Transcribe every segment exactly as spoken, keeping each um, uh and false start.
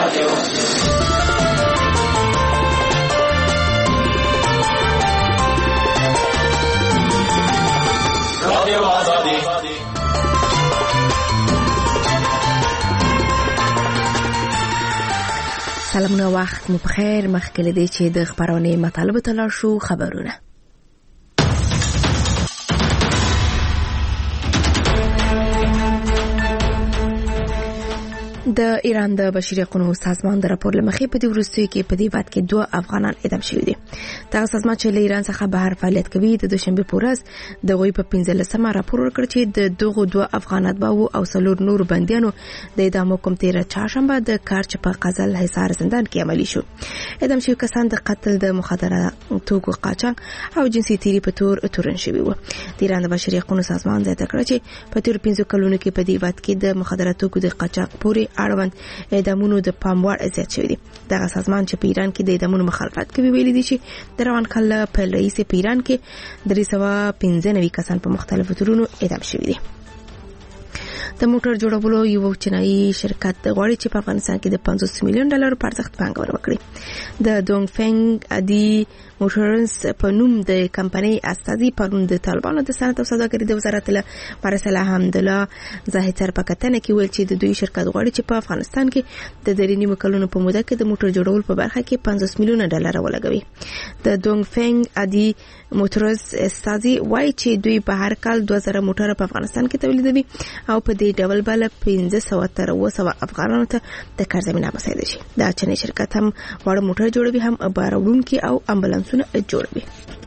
رادیو رادیو آزادی. سلامونه، وخت مو بخیر. مخکې له دې چې د خبرونې مطالب ته لاړ شو، خبرونه. د ایران د بشري حقوقو سازمان د راپور لمخې په دې وروستیو کې په دې وخت کې دوه افغانان اعدام شوي دي. دا سازمان چې له ایران څخه بهر فعالیت کوي د دوشنبه په ورځ د غوي په پنځلسمه راپور ورکړ چې د دغه دوه افغان اتباعو او څلور نور بنديانو د اعدام حکم تیر چهارشنبه د کارچ په قزل حصار زندان کې عملي شو. اعدام شوي کسان د قتل، د مخدره توکو قاچاق او جنسي تیری په تور تورن شوي وو. د ایران د بشري حقوقو سازمان زیاته کړ چې په تیر پنځه کلونو کې په دې وخت کې د مخدره توکو د قاچاق پورې اړوند اعدامونو د پام وړ زیات شوی دی. دغه سازمان چې په ایران کې د اعدامونو مخالفت کوي ویلي دي چې د روان کال په رئیس په ایران کې درې سوه پنځه نوي کسان په مختلفو تورونو اعدام شوي دي. د موټر جوړولو یو چینایي شرکت غواړي چې په افغانستان کې د پنځوس میلیون ډالر په ارزښت پانګونه وکړي. د دونګ فنګ ادي موټرز په نوم د کمپنۍ استازي پرون د طالبانو د صنعت او سوداګرۍ د وزارت له مرسله حمدالله زاهد په کتنه کې ویل چې د دوی شرکت غواړي چې په افغانستان کې د درې نیمو کلونو په موده کې د موټر جوړولو په برخه کې پنځوس میلیون ډالر ولګوي. د دونګ فنګ ادي موټرز استازي وایي چې دوی په هر کال دوه زره موټر په افغانستان کې تولیدوي او په دې ډول بل پنځه سوه تر اوه سوه افغانانو ته د کار زمینه مساعده شي. دا چینی شرکت هم وړ موټر جوړوي، هم بارونکي او امبولانسونه جوړوي.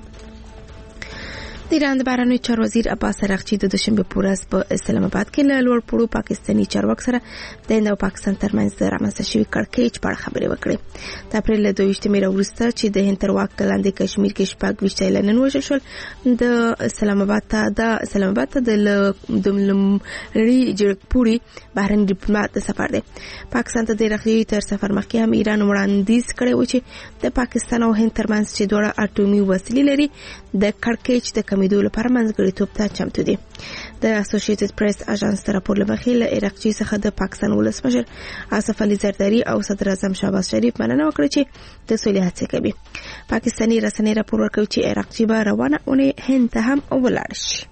د ایران د بهرنیو چارو وزیر عباس اراغچی د دوشنبه په ورځ په اسلام آباد کې له لوړ پوړو پاکستاني چارواکو سره د هند او پاکستان ترمنځ د رامنځته شوي کړکېچ په اړه خبرې وکړې. د اپریل له دوه ویشتمې وروسته چې د هند تر واک لاندې کشمیر کې شپږ ویشت اعلانونه وشول شول، د اسلام آباد ته د اسلام آباد ته د لومړي جرګپوري بهرنی ډیپلوماټ د سفر دی. پاکستان ته د رخصتۍ تر سفر مخکې هم ایران وړاندیز کړی و چې د پاکستان او هند ترمنځ چې دواړه اټومي وسلې لري د کړکېچ د کمیدو لپاره منځګړیتوب ته چمتو دي. د اسوسییټډ پریس اژانس تر راپور لمخې له اراغچی څخه د پاکستان ولسمشر آصف علي زرداری او صدر اعظم شهباز شریف مننه وکړه چې د سولې هڅې کوي. پاکستاني رسنۍ راپور ورکوي چې اراغچی به روانه اونۍ هند ته هم ولاړ شي.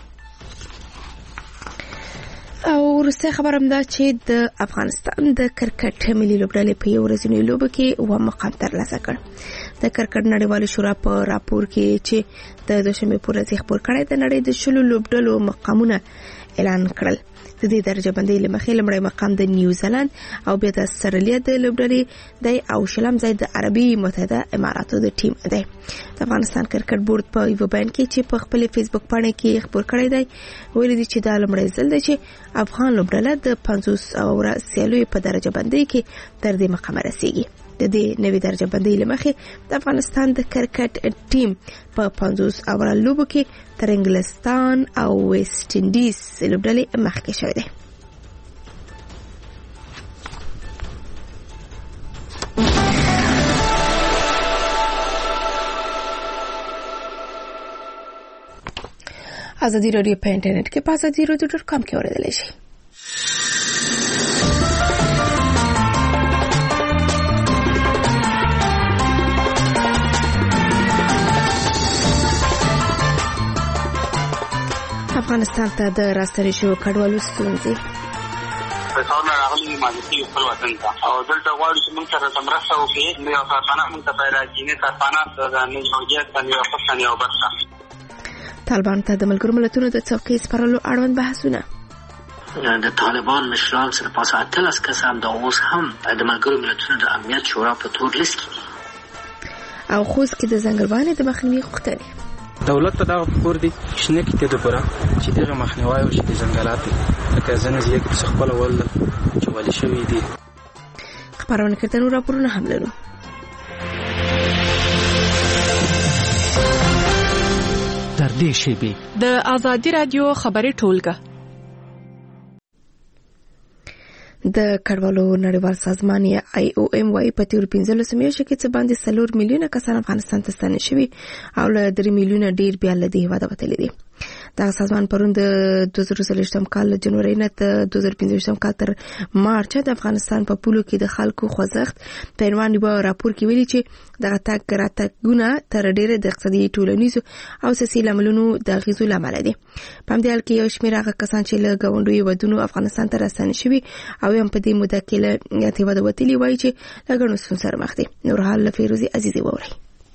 او وروسته خبرم ده چې د افغانستان د کرکټ ملي لوبډلې په یو ورځنۍ لوبه کې و مقام ترلاسه کړ. د کرکټ نړیوال شورا په راپور کې چې د دوشنبه په ورځ خبر کړی د نړۍ د شلو لوبډلو مقامونه اعلان کړل. د دې درجه بندۍ لمخې لمړی مقام د نیوزیلند او بیا د استرالیا د لوبډلې دی او شلم ځای د عربي متحده اماراتو د ټیم دی. د افغانستان کرکټ بورډ په یو بیان کې چې په خپل فیسبوک باندې کې خبر کړی دی ویلي دی چې دا لمړی ځل دی چې افغان لوبډله د پنځوس اوره سیالیو په درجه بندۍ کې تر دې مقام رسیږي. د دې نوې درجه بندۍ لمخې د افغانستان د کرکټ ټیم په پنځوس اوره لوبو کې تر انګلستان او ویسټ انډیز لوبډلې مخکې شوی دی. ازادي راډیو په انټرنیټ کې په ازادي راډیو ډاټ کام کې اوریدلی شئ. افغانستان ته د راستنې شوو کډوالو ستونزې. څنګه راغلي مالکی خپل وطن ته او دلته غواړي چې موږ سره مرسته وکړي. نو یو ساتنه موږ ته پیدا کېږي، ساتنه د نجومیت باندې یو پښتني او برخه. طالبان ته د ملګرو ملتونو د څوکۍ سپارلو اړوند بحثونه. د طالبان مشران سره پاسه اتلس کسان د اوس هم د ملګرو ملتونو د امنیت شورا په تور لیست کې دي. او خوست کې د ځنګلوالۍ د مخنیوي غوښتنې. دولت ته دا فکر دی شنه کې د پره چې دغه مخنیوي او چې د ځنګلات لکه ځنه زیات څه خپل ول چې ولې شوی دی. خبرونه کړه راپورونه هم لرو. تر دې شی د ازادي رادیو خبري ټولګه د کډوالو نړیوال سازمان یا آی او ایم وايي په تیر پنځلس میاشتو کې څه باندې څلور میلیونه کسان افغانستان ته ستانه شوي او له درې میلیونه ډیر بیا له دې هیواده وتلي دي. دا سازمان پرون د دوه زره څلوېښتم کال جنوري نه تر دوه زره پنځه کال تر مارچ د افغانستان په پولو کې د خلکو خوځښت په عنوان یو راپور کې ویلي چې دغه تګ راتګونه تر ډیره د اقتصادي ټولنیزو او سیاسي لاملونو د اغیزو لامل دي. په همدې حال کې یو شمېر هغه کسان چې له ګاونډیو هیوادونو افغانستان ته راستانه شوي او هم په دې موده کې له هیواده وتلي وایي چې له ګڼو ستونزو سره مخ دي. نور حال له فیروزي عزیزي واورئ.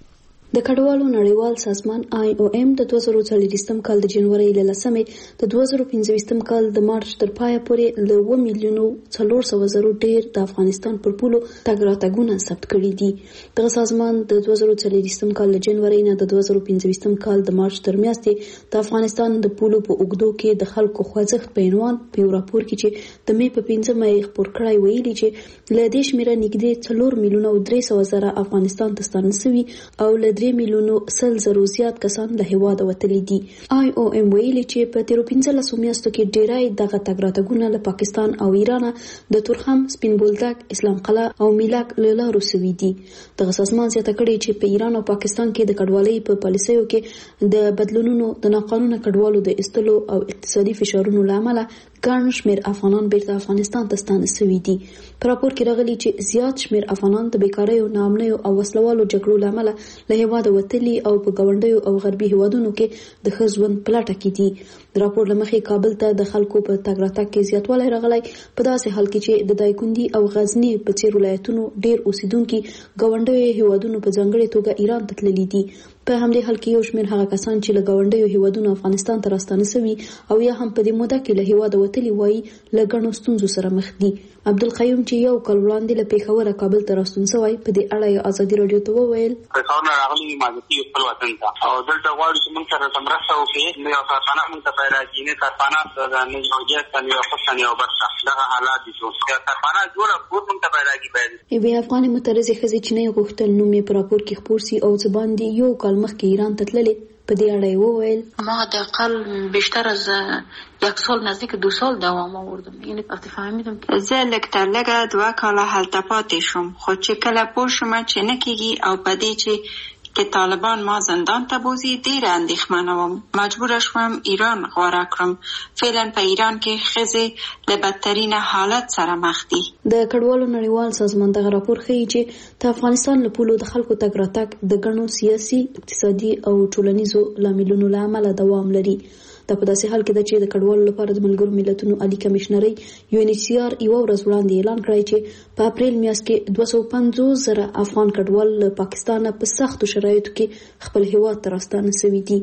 د کډوالو نړیوال سازمان آی او ایم د دوه زره څلوېښتم کال د جنوري له لسمې د دوه زره پنځوستم کال د مارچ تر پایه پورې له اووه میلیونو څلور سوه زرو ډیر د افغانستان پر پولو تګ راتګونه ثبت کړي دي. دغه سازمان د دوه زره څلوېښتم کال د جنوري نه د دوه زره پنځوستم کال د مارچ تر میاشتې د افغانستان د پولو په اوږدو کې د خلکو خوځښت په عنوان په یو راپور کې چې د مې په پنځمه یې خپور کړی ویلي چې له دې شمېره نږدې څلور میلیونه او درې سوه زره افغانستان ته ستانه شوي او له درې میلیونو سل زرو زیات کسان له هیواده وتلي دي. آی او ایم ویلي چې په تیرو پنځلسو میاشتو کې ډیری دغه تګ راتګونه له پاکستان او ایران د تورخم، سپین بولدک، اسلام قلعه او میلاک له لارو شوي دي. دغه سازمان زیاته کړې چې په ایران او پاکستان کې د کډوالۍ په پالیسیو کې د بدلونونو د ناقانونه کډوالو د ایستلو او اقتصادي فشارونو له امله ګڼ شمېر افغانان بیرته افغانستان ته ستانه شوي دي. په راپور کې راغلي چې زیات شمېر افغانان د بیکاریو، ناامنیو او وسلوالو جګړو له امله له هیواده وتلي او په ګاونډیو او غربي هیوادونو کې د ښه ژوند په لټه کې دي. د راپور له مخې کابل ته د خلکو په تګ راتګ کې زیاتوالی راغلی په داسې حال کې چې د دایکنډي او غزني په څېر ولایتونو ډېر اوسیدونکي ګاونډیو هیوادونو په ځانګړې توګه ایران ته تللي دي. په همدې حال کې یو شمېر هغه کسان چې له ګاونډیو هیوادونو افغانستان ته راستانه شوي او یا هم په دې موده کې له هیواده وتلي وایي له ګڼو ستونزو سره مخ دي. عبدالقیوم چې یو کال وړاندې له پېښوره کابل ته راستون شوی په دې اړه یې ازادي راډیو ته وویل پېښور نه راغلي ماجتي خپل وطن ته او دلته غواړي چې موږ سره مرسته وکړي. نو یو کارخانه موږ ته پیدا کړي، نه کارخانه د نجوړیت نه یو څه نه یو برخه دغه حالات دي چې کارخانه جوړه کور موږ ته پیدا کړي. یوې افغانې مترزې ښځې چې نه یې غوښتل نوم یې په راپور کې خپور سي او څه باندې یو کال مخکې ایران ته تللې په دې اړه یې وویل ما حداقل بیشتر از یک سال نزدیک دو سال دوام آوردم. یعنی وقتی فهمیدم که زه لږ تر لږه دوه کاله هلته پاتې شوم، خو چې کله پوه شوم چې نه کېږي او په دې چې که طالبان ما زندان ته بوزي ډېره اندېښمنه وم. مجبوره شوم ایران غوره کړم. فعلا په ایران کې ښځې له بدترین حالت سره مخ دي. د کډوالو نړیوال سازمان دغه راپور ښیي چې د افغانستان له پولو د خلکو تګ راتګ د ګڼو سیاسي، اقتصادي او ټولنیزو لاملونو له امله دوام لري. دا په داسې حال کې ده چې د کډوالو لپاره د ملګرو ملتونو عالي کمشنرۍ یو ان ایچ سی آر یوه ورځ وړاندې اعلان کړی چې په اپریل میاشت کې دوه سوه پنځوس زره افغان کډوال له پاکستانه په سختو شرایطو کې خپل هیواد ته راستانه شوي دي.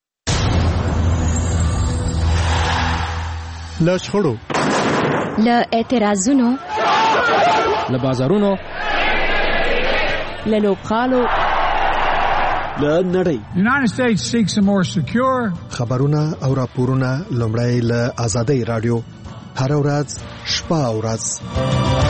له شخړو، له اعتراضونو، له بازارونو، له لوبغالو، له نړۍ United States seeks a more secure خبرونه او راپورونه لومړی له آزادۍ رادیو هر ورځ شپه او ورځ.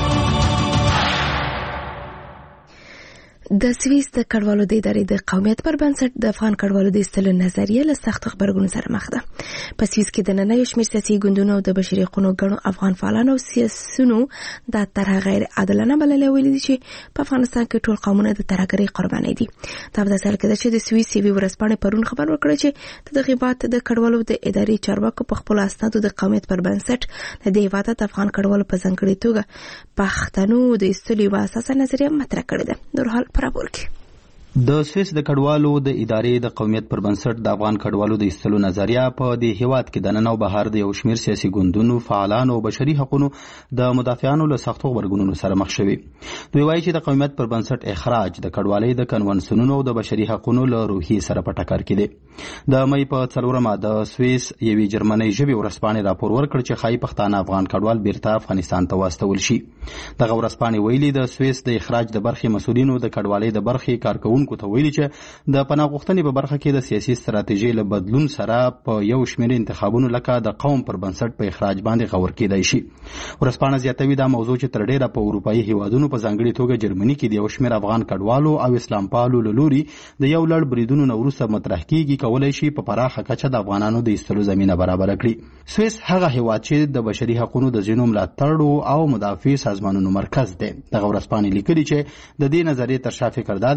د سویس د کډوالو د ادارې د قومیت پر بنسټ د افغان کډوالو د ایستلو نظریه له سختو خبرګونو سره مخ ده. په سویس کې د نن یو شمېر سیاسي ګوندونو او د بشري حقوقو ګڼو افغان فعالانو او سیاسیونو دا طرحه غیر عادلانه بللې ویلي دي چې په افغانستان کې ټول قومونه د ترهګرۍ قرباني دي. دا په داسې حال کې ده چې د سویس یوې ورځپاڼې پرون خبر ورکړی چې د دغې بات د کډوالو د ادارې چارواکو په خپلو اسنادو د قومیت پر بنسټ د دې هېواد د افغان کډوالو په ځانګړې توګه پښتنو د ایستلو یوه اساسه نظریه مطرح کړې ده. نور حال په راپور کې د سویس د کډوالو د ادارې د قومیت پر بنسټ د افغان کډوالو د ایستلو نظریه په دې هیواد کې د نن او بهر د یو شمېر سیاسي ګوندونو، فعالانو او بشري حقوقو د مدافعانو له سختو غبرګونونو سره مخ شوي. دوی وایي چې د قومیت پر بنسټ اخراج د کډوالۍ د کنونسیونونو او د بشري حقوقو له روحیې سره په ټکر کې دی. د مې په څلورمه د سویس یوې جرمنۍ ژبې ورځپاڼې راپور ورکړ چې ښایي پښتانه افغان کډوال بیرته افغانستان ته واستول شي. دغه ورځپاڼې ویلي د سویس د اخراج د برخې مسؤلینو د کډوالۍ د برخې کارکوونکو ته ویلي چې د پناه غوښتنې په برخه کې د سیاسي ستراتیژۍ له بدلون سره په یو شمېر انتخابونو لکه د قوم پر بنسټ په اخراج باندې غور کېدای شي. ورځپاڼه زیاتوي دا موضوع چې تر ډېره په اروپایي هیوادونو په ځانګړې توګه جرمني کې د یو شمېر افغان کډوالو او اسلام پالو له لوري د یو لړ بریدونو نه وروسته مطرح کېږي کولی شي په پراخه کچه د افغانانو د ایستلو زمینه برابره کړي. سویس هغه هیواد چې د بشري حقوقو د ځینو ملاتړو او مدافع سازمانونو مرکز دی. دغه ورځپاڼې لیکلي چې د دې نظریې تر شا فکر دا دی چې په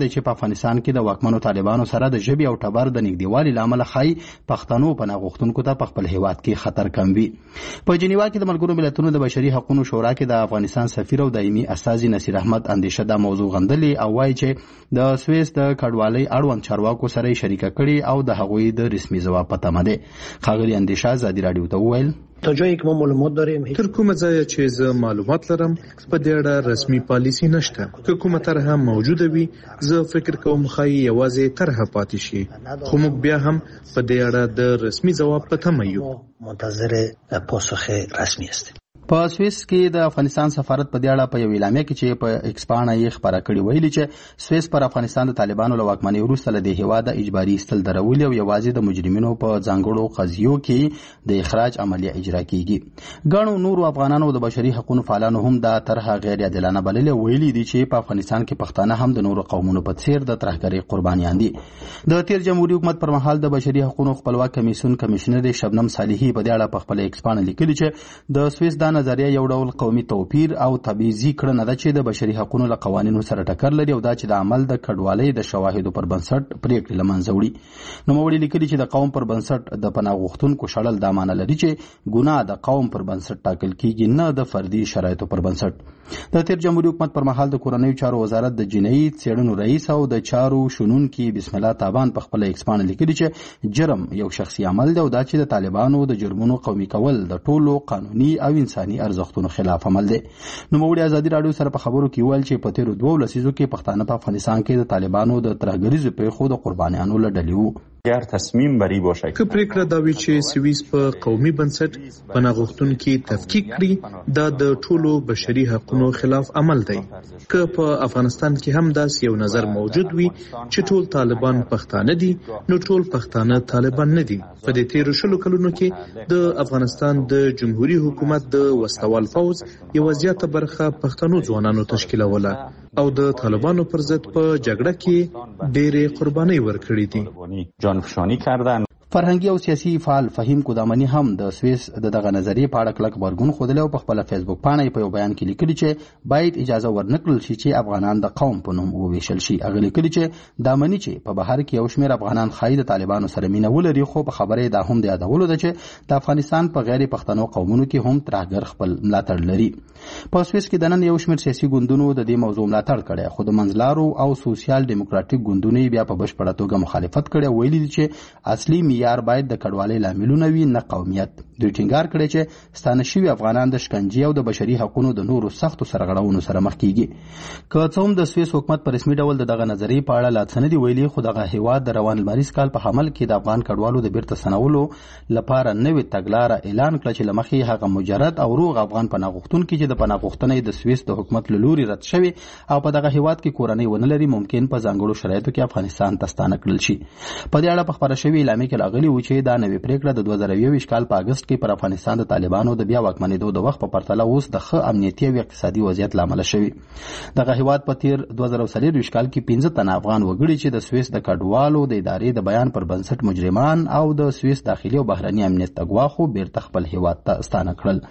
افغانستان کې د واکمنو طالبانو سره د ژبې او ټبر د نږدېوالي له امله ښایي پښتنو پناه غوښتونکو ته په خپل هیواد کې خطر کم وي. په جنیوا کې د ملګرو ملتونو د بشري حقوقو شورا کې د افغانستان سفیر او دایمي استازي نصیر احمد اندیشه دا موضوع غندلې او وایي چې د سویس د کډوالۍ اړوند چارواکو سره شریکه کړي او د هغوی د رسمي ځواب په تمه ده. ښاغلي اندیشه ازادي راډیو ته وویل تا جایی که ما معلومات داریم تر کومه ځایه چې زه معلومات لرم په دې اړه رسمي پالیسي نشته. که کومه طرحه موجوده وي زه فکر کوم ښایي یوازې طرحه پاتې شي، خو موږ بیا هم په دې اړه د رسمي ځواب په تمه یو. منتظر پاسخ رسمي است. په سویس کې د افغانستان سفارت په دې اړه په یو اعلامیه کې چې په ایکس پاڼه یې خبره کړې ویلي چې سویس پر افغانستان د طالبانو له واکمنۍ وروسته له دې هېواده اجباري ایستل درولي او یوازې د مجرمینو په ځانګړو قضیو کې د اخراج عملیه اجرا کیږي. ګڼو نورو افغانانو د بشري حقوقو فعالانو هم دا طرحه غیر عادلانه بللې. ویلي دي چې په افغانستان کې پښتانه هم د نورو قومونو په څیر د ترهګرۍ قربانیان دي. د تیر جمهوریت حکومت پر مهال د بشري حقوقو خپلواک کمیسیون کمشنر شبنم صالحي په دې اړه په خپل ایکس پاڼه لیکلي چې د سویس دا نظریه یو ډول قومي توپیر او تبعیضي کړنه ده چې د بشري حقوقو له قوانینو سره ټکر لري او دا چې د عمل د کډوالۍ د شواهدو پر بنسټ پریکړې له منځه وړي. نوموړي لیکلي چې د قوم پر بنسټ د پناه غوښتونکو شړل دا معنی لري چې ګناه د قوم پر بنسټ ټاکل کیږي نه د فردي شرایطو پر بنسټ. د تیر جمهوریت حکومت پر مهال د کورنیو چارو وزارت د جنایي څېړنو رئیس او د چارو شنونکي بسم الله تابان په خپل ایکس پاڼه لیکلي چې جرم یو شخصي عمل دی او دا چې د طالبانو د جرمونو قومي کول د ټولو قانوني او انساني ارزښتونو خلاف عمل دی. نوموړي ازادي راډیو سره په خبرو کې ویل چې په تیرو دوو لسیزو کې پښتانه په افغانستان کې د طالبانو د ترهګریزو پیښو د قربانیانو له ډلې وو. اگر تصمیم بری باشه که پریکړه دا وي چې سویس په قومي بنسټ پناه غوښتونکي تفکیک کړي دا د ټولو بشري حقوقو خلاف عمل دی. که په افغانستان کې هم داسې یو نظر موجود وي چې ټول طالبان پښتانه دي نو ټول پښتانه طالبان نه دي. په دې تیرو شلو کلونو کې د افغانستان د جمهوریت حکومت د وسوال فوز یو زیاته برخه پښتنو ځوانانو تشکیلوله او د طالبانو پر ضد په جګړه کې ډېرې قربانۍ ورکړې دي. جانفشانی کردن. فرهنګي او سیاسي فعال فهیم قدامني هم د سویس د دغه نظریې په اړه کلک غبرګون ښودلی او په خپل فیسبوک پاڼه په یو بیان کې لیکلي چې باید اجازه ورنکړل شي چې افغانان د قوم په نوم وویشل شي. هغه لیکلي چې دا مني چې په بهر کې یو شمېر افغانان ښایي د طالبانو سره مینه ولري، خو په خبره دا هم د یادولو ده چې د افغانستان په غیر پښتنو قومونو کې هم ترهګر خپل ملاتړ لري. په سویس کې د نن یو شمېر سیاسي ګوندونو د دې موضوع ملاتړ کړی، خو د منځلارو او سوسیال ډیموکراټیک ګوندونو بیا په بشپړه توګه مخالفت کړی. ویلي دي چې اصلي معیار باید د کډوالۍ لاملونه وي نه قومیت. دوی ټینګار کړی چې ستانه شوي افغانان د شکنجې او د بشري حقوقو د نورو سختو سرغړونو سره مخ کیږي. که څه هم د سویس حکومت په رسمي ډول دغه نظریې په اړه لا څه نه دي ویلي، خو دغه هیواد د روان لمریز کال په حمل کې د افغان کډوالو د بیرته ستنولو لپاره نوې تګلاره اعلان کړه چې له مخې هغه مجرد او روغ افغان پناه غوښتونکي چې د پناه غوښتنې د سویس د حکومت له لوري رد شوي او په دغه هیواد کې کورنۍ ونه لري ممکن په ځانګړو شرایطو کې افغانستان ته ستانه کړل شي. په دې اړه په خبره شوې اعلامیه کې راغلي و چې دا نوې پریکړه د دوه زره یوویشت کال په اګست کې پر افغانستان د طالبانو د بیا واکمنېدو د وخت په پرتله اوس د ښه امنیتي او اقتصادي وضعیت له امله شوي. دغه هیواد په تیر دوه زره څلرویشت کال کې پنځه تنه افغان وګړي چې د سویس د کډوالو د ادارې د بیان پر بنسټ مجرمان او د سویس داخلي او بهرني امنیت ته ګواښ و بیرته خپل هیواد ته ستانه کړل.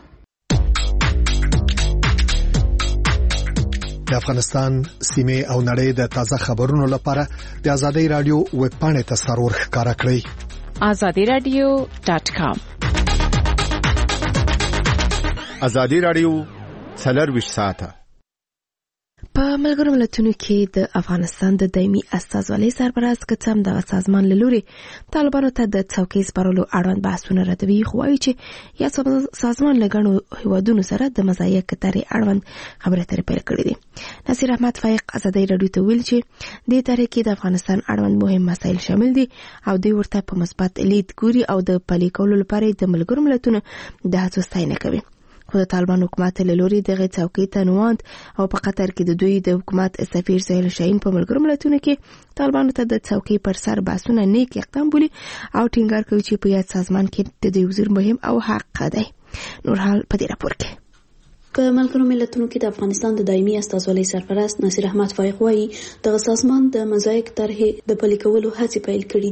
د افغانستان سیمه او نړۍ د تازه خبرونو لپاره د آزادۍ رادیو ویب پاڼې ته سرور ښکارا کړئ آزادی رادیو ډاٹ کام. آزادی رادیو څلرویشت ساعته په ملګرو ملتونو کې د افغانستان د دایمي استازولۍ سرپرست کڅم د سازمان له لوري طالبانو ته د څوکۍ سپارلو اړوند بحثونه ردوي، خو وايي چې یا سازمان له ګڼو هیوادونو سره د مزایق کتارې اړوند خبرې اترې پیل کړې دي. نصیر احمد فایق ازادۍ راډیو ته ویل چې دې تاریخ کې د افغانستان اړوند مهم مسایل شامل دي او دوی ورته په مثبت لید ګوري او د پلي کولو لپاره د ملګرو ملتونو د هڅو ستاینه کوي. خو د طالبان حکومت له لوري دغه څوکۍ ته نواند او په قطر کې د دوی د حکومت سفیر سهیل شاهین په ملګرو ملتونو کې طالبانو ته د څوکۍ پر سر بحثونه نیک اقدام بولي او ټینګار کوي چې په یاد سازمان کې د دوی حضور مهم او حق دی. نور حال په دې راپور کې که ملګرو ملتونو کې د افغانستان د دایمي استازولۍ سرپرست نصیر احمد فایق وايي دغه سازمان د مزایق طرحې د پلي کولو هڅې پیل کړې دي.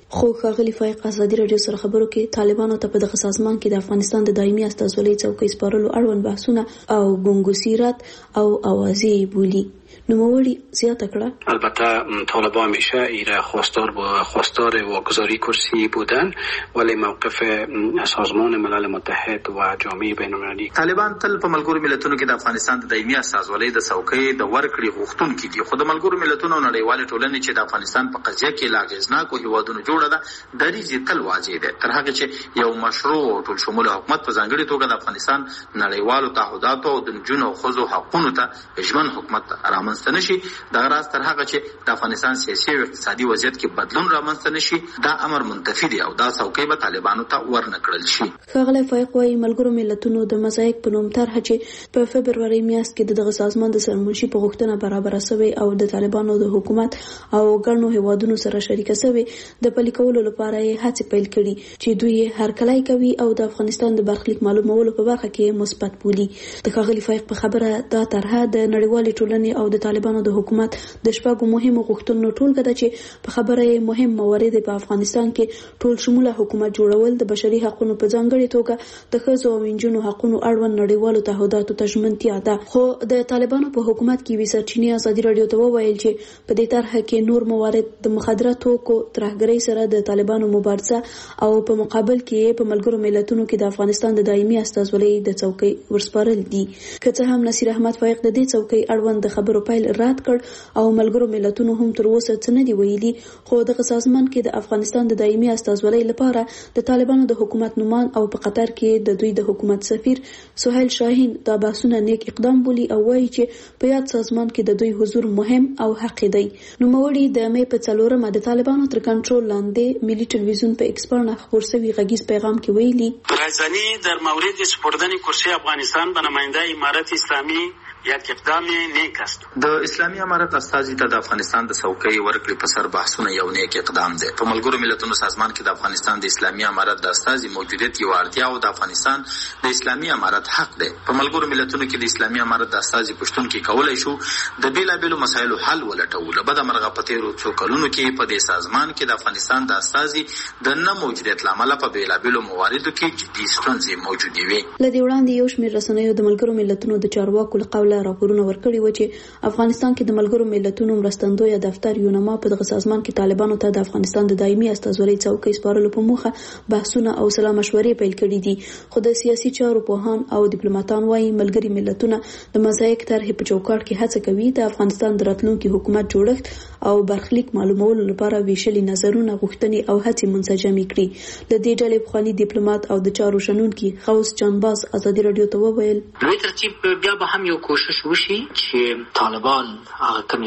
خو ښاغلي فایق ازادي راډیو سره خبرو کې طالبانو ته په دغه سازمان کې د افغانستان د دایمي استازولۍ څوکۍ سپارلو اړوند بحثونه او ګنګوسیرات او اوازې بولی. نوموړي زیاته کړه البته طالبان همیشه ایره خواستار با خواستار واگذاری کرسی بودن، ولی موقف سازمان ملل متحد و جامعه بین‌المللی طالبان تل په ملګرو ملتونو کې د افغانستان د دایمي استازولۍ د څوکۍ د ورکړې غوښتونکي دي، خو د ملګرو ملتونو نړیوالې ټولنې چې د افغانستان په قضیه کې لا اغېزناکو هیوادونو جوړه ده دریځ تل واضح دی، تر هغه چې یو مشروع او ټول شموله حکومت په ځانګړې توګه د افغانستان نړیوالو تعهداتو او د نجونو او ښځو حقونو ته ژمن حکومت رامنځته نشي. دغه راز تر هغه چې د افغانستان سیاسي او اقتصادي وضعیت کې بدلون رامنځته نشي، دا امر منتفي دی او دا څوکۍ به طالبانو ته ورنکړل شي. ښاغلی فایق وايي ملګرو ملتونو د مزایک په نوم طرحه چې په فبروري میاشت کې د دغه سازمان د سرمنشي په غوښتنه برابره شوې او د طالبانو د حکومت او ګڼو هیوادونو سره شریکه شوې د پلي کولو لپاره یې هڅې پیل کړي چې دوی هرکلی کوي او د افغانستان د برخلیک معلومولو په برخه کې مثبت بولي. د ښاغلي فایق په خبره دا طرحه د نړیوالې ټولنې او د طالبانو د حکومت د شپږو مهمو غوښتنو ټولګه ده چې په خبره یې مهم موارد په افغانستان کې ټول شموله حکومت جوړول، د بشري حقوقو په ځانګړي توګه د ښځو او نجونو حقوقو اړوند نړیوالو تعهداتو ته ژمنتیا ده. خو د طالبانو په حکومت کې وی سرچینې ازادي راډیو ته وویل چې په دې طرحه کې نور موارد د مخدره توکو ترهګرۍ سره د طالبانو مبارزه او په مقابل کې په ملګرو ملتونو کې د افغانستان د دایمي استازولۍ د څوکۍ ورسپارل دي. که څه هم نصیر احمد فایق د دې څوکۍ اړوند د خبرو پیل رد کړ او ملګرو ملتونو هم تر اوسه څه نه دی ویلي، خو دغه سازمان کې د افغانستان د دایمي استازولۍ لپاره د طالبانو د حکومت نومان او په قطر کې د دوی د حکومت سفیر سهیل شاهین دا بحثونه نیک اقدام بولي او وایي چې په یاد سازمان کې د دوی حضور مهم او حقیقي دی. نوموړي د مې په څلورمه د طالبانو تر کنټرول لاندې ملي تلویزیون په ایکسپرت خبر شوی غږیز پیغام کې ویلي رایزنی در مورد سپردن کرسی افغانستان به نماینده امارت اسلامی یک اقدام نیک است. د اسلامي امارت استازي ته د افغانستان د څوکۍ ورکړې په سر بحثونه یو نیک اقدام دی. په ملګرو ملتونو سازمان کې د افغانستان د اسلامي امارت د استازي موجودیت یو اړتیا او د افغانستان د اسلامي امارت حق دی. په ملګرو ملتونو کې د اسلامي امارت د استازي پښتون کې کولای شو د بیلابیلو مسایلو حل ولټوو. له بده مرغه په تیرو څو کلونو کې په دې سازمان کې د افغانستان د استازي د نه موجودیت له امله په بیلابیلو مواردو کې جدي ستونزې موجودې وي. له دې وړاندې یو شمېر رسنیو د ملګرو ملتونو د چارواکو له قوله راپورونه ورکړي و چې افغانستان کې د ملګرو ملتونو مرستندوی دفتر یونما په دغه سازمان کې طالبانو ته د افغانستان د دایمي استازولۍ څوکۍ سپارلو په موخه بحثونه او سلا مشورې پیل کړي دي. خو د سیاسي چارو پوهان او ډیپلوماټان وايي ملګري ملتونه د مزایک طرحې په چوکاټ کې هڅه کوي د افغانستان د راتلونکي حکومت جوړښت او برخلیک معلومولو لپاره ویشلي نظرونه غوښتنې او هڅې منسجمې کړي. د دې ډلې پخوانی ډیپلوماټ او د چارو شنونکي غوث جانباز ازادي راډیو ته وویل لوی ترتیب بیا به هم یو کوشش وشي چې طالبان هغه کوم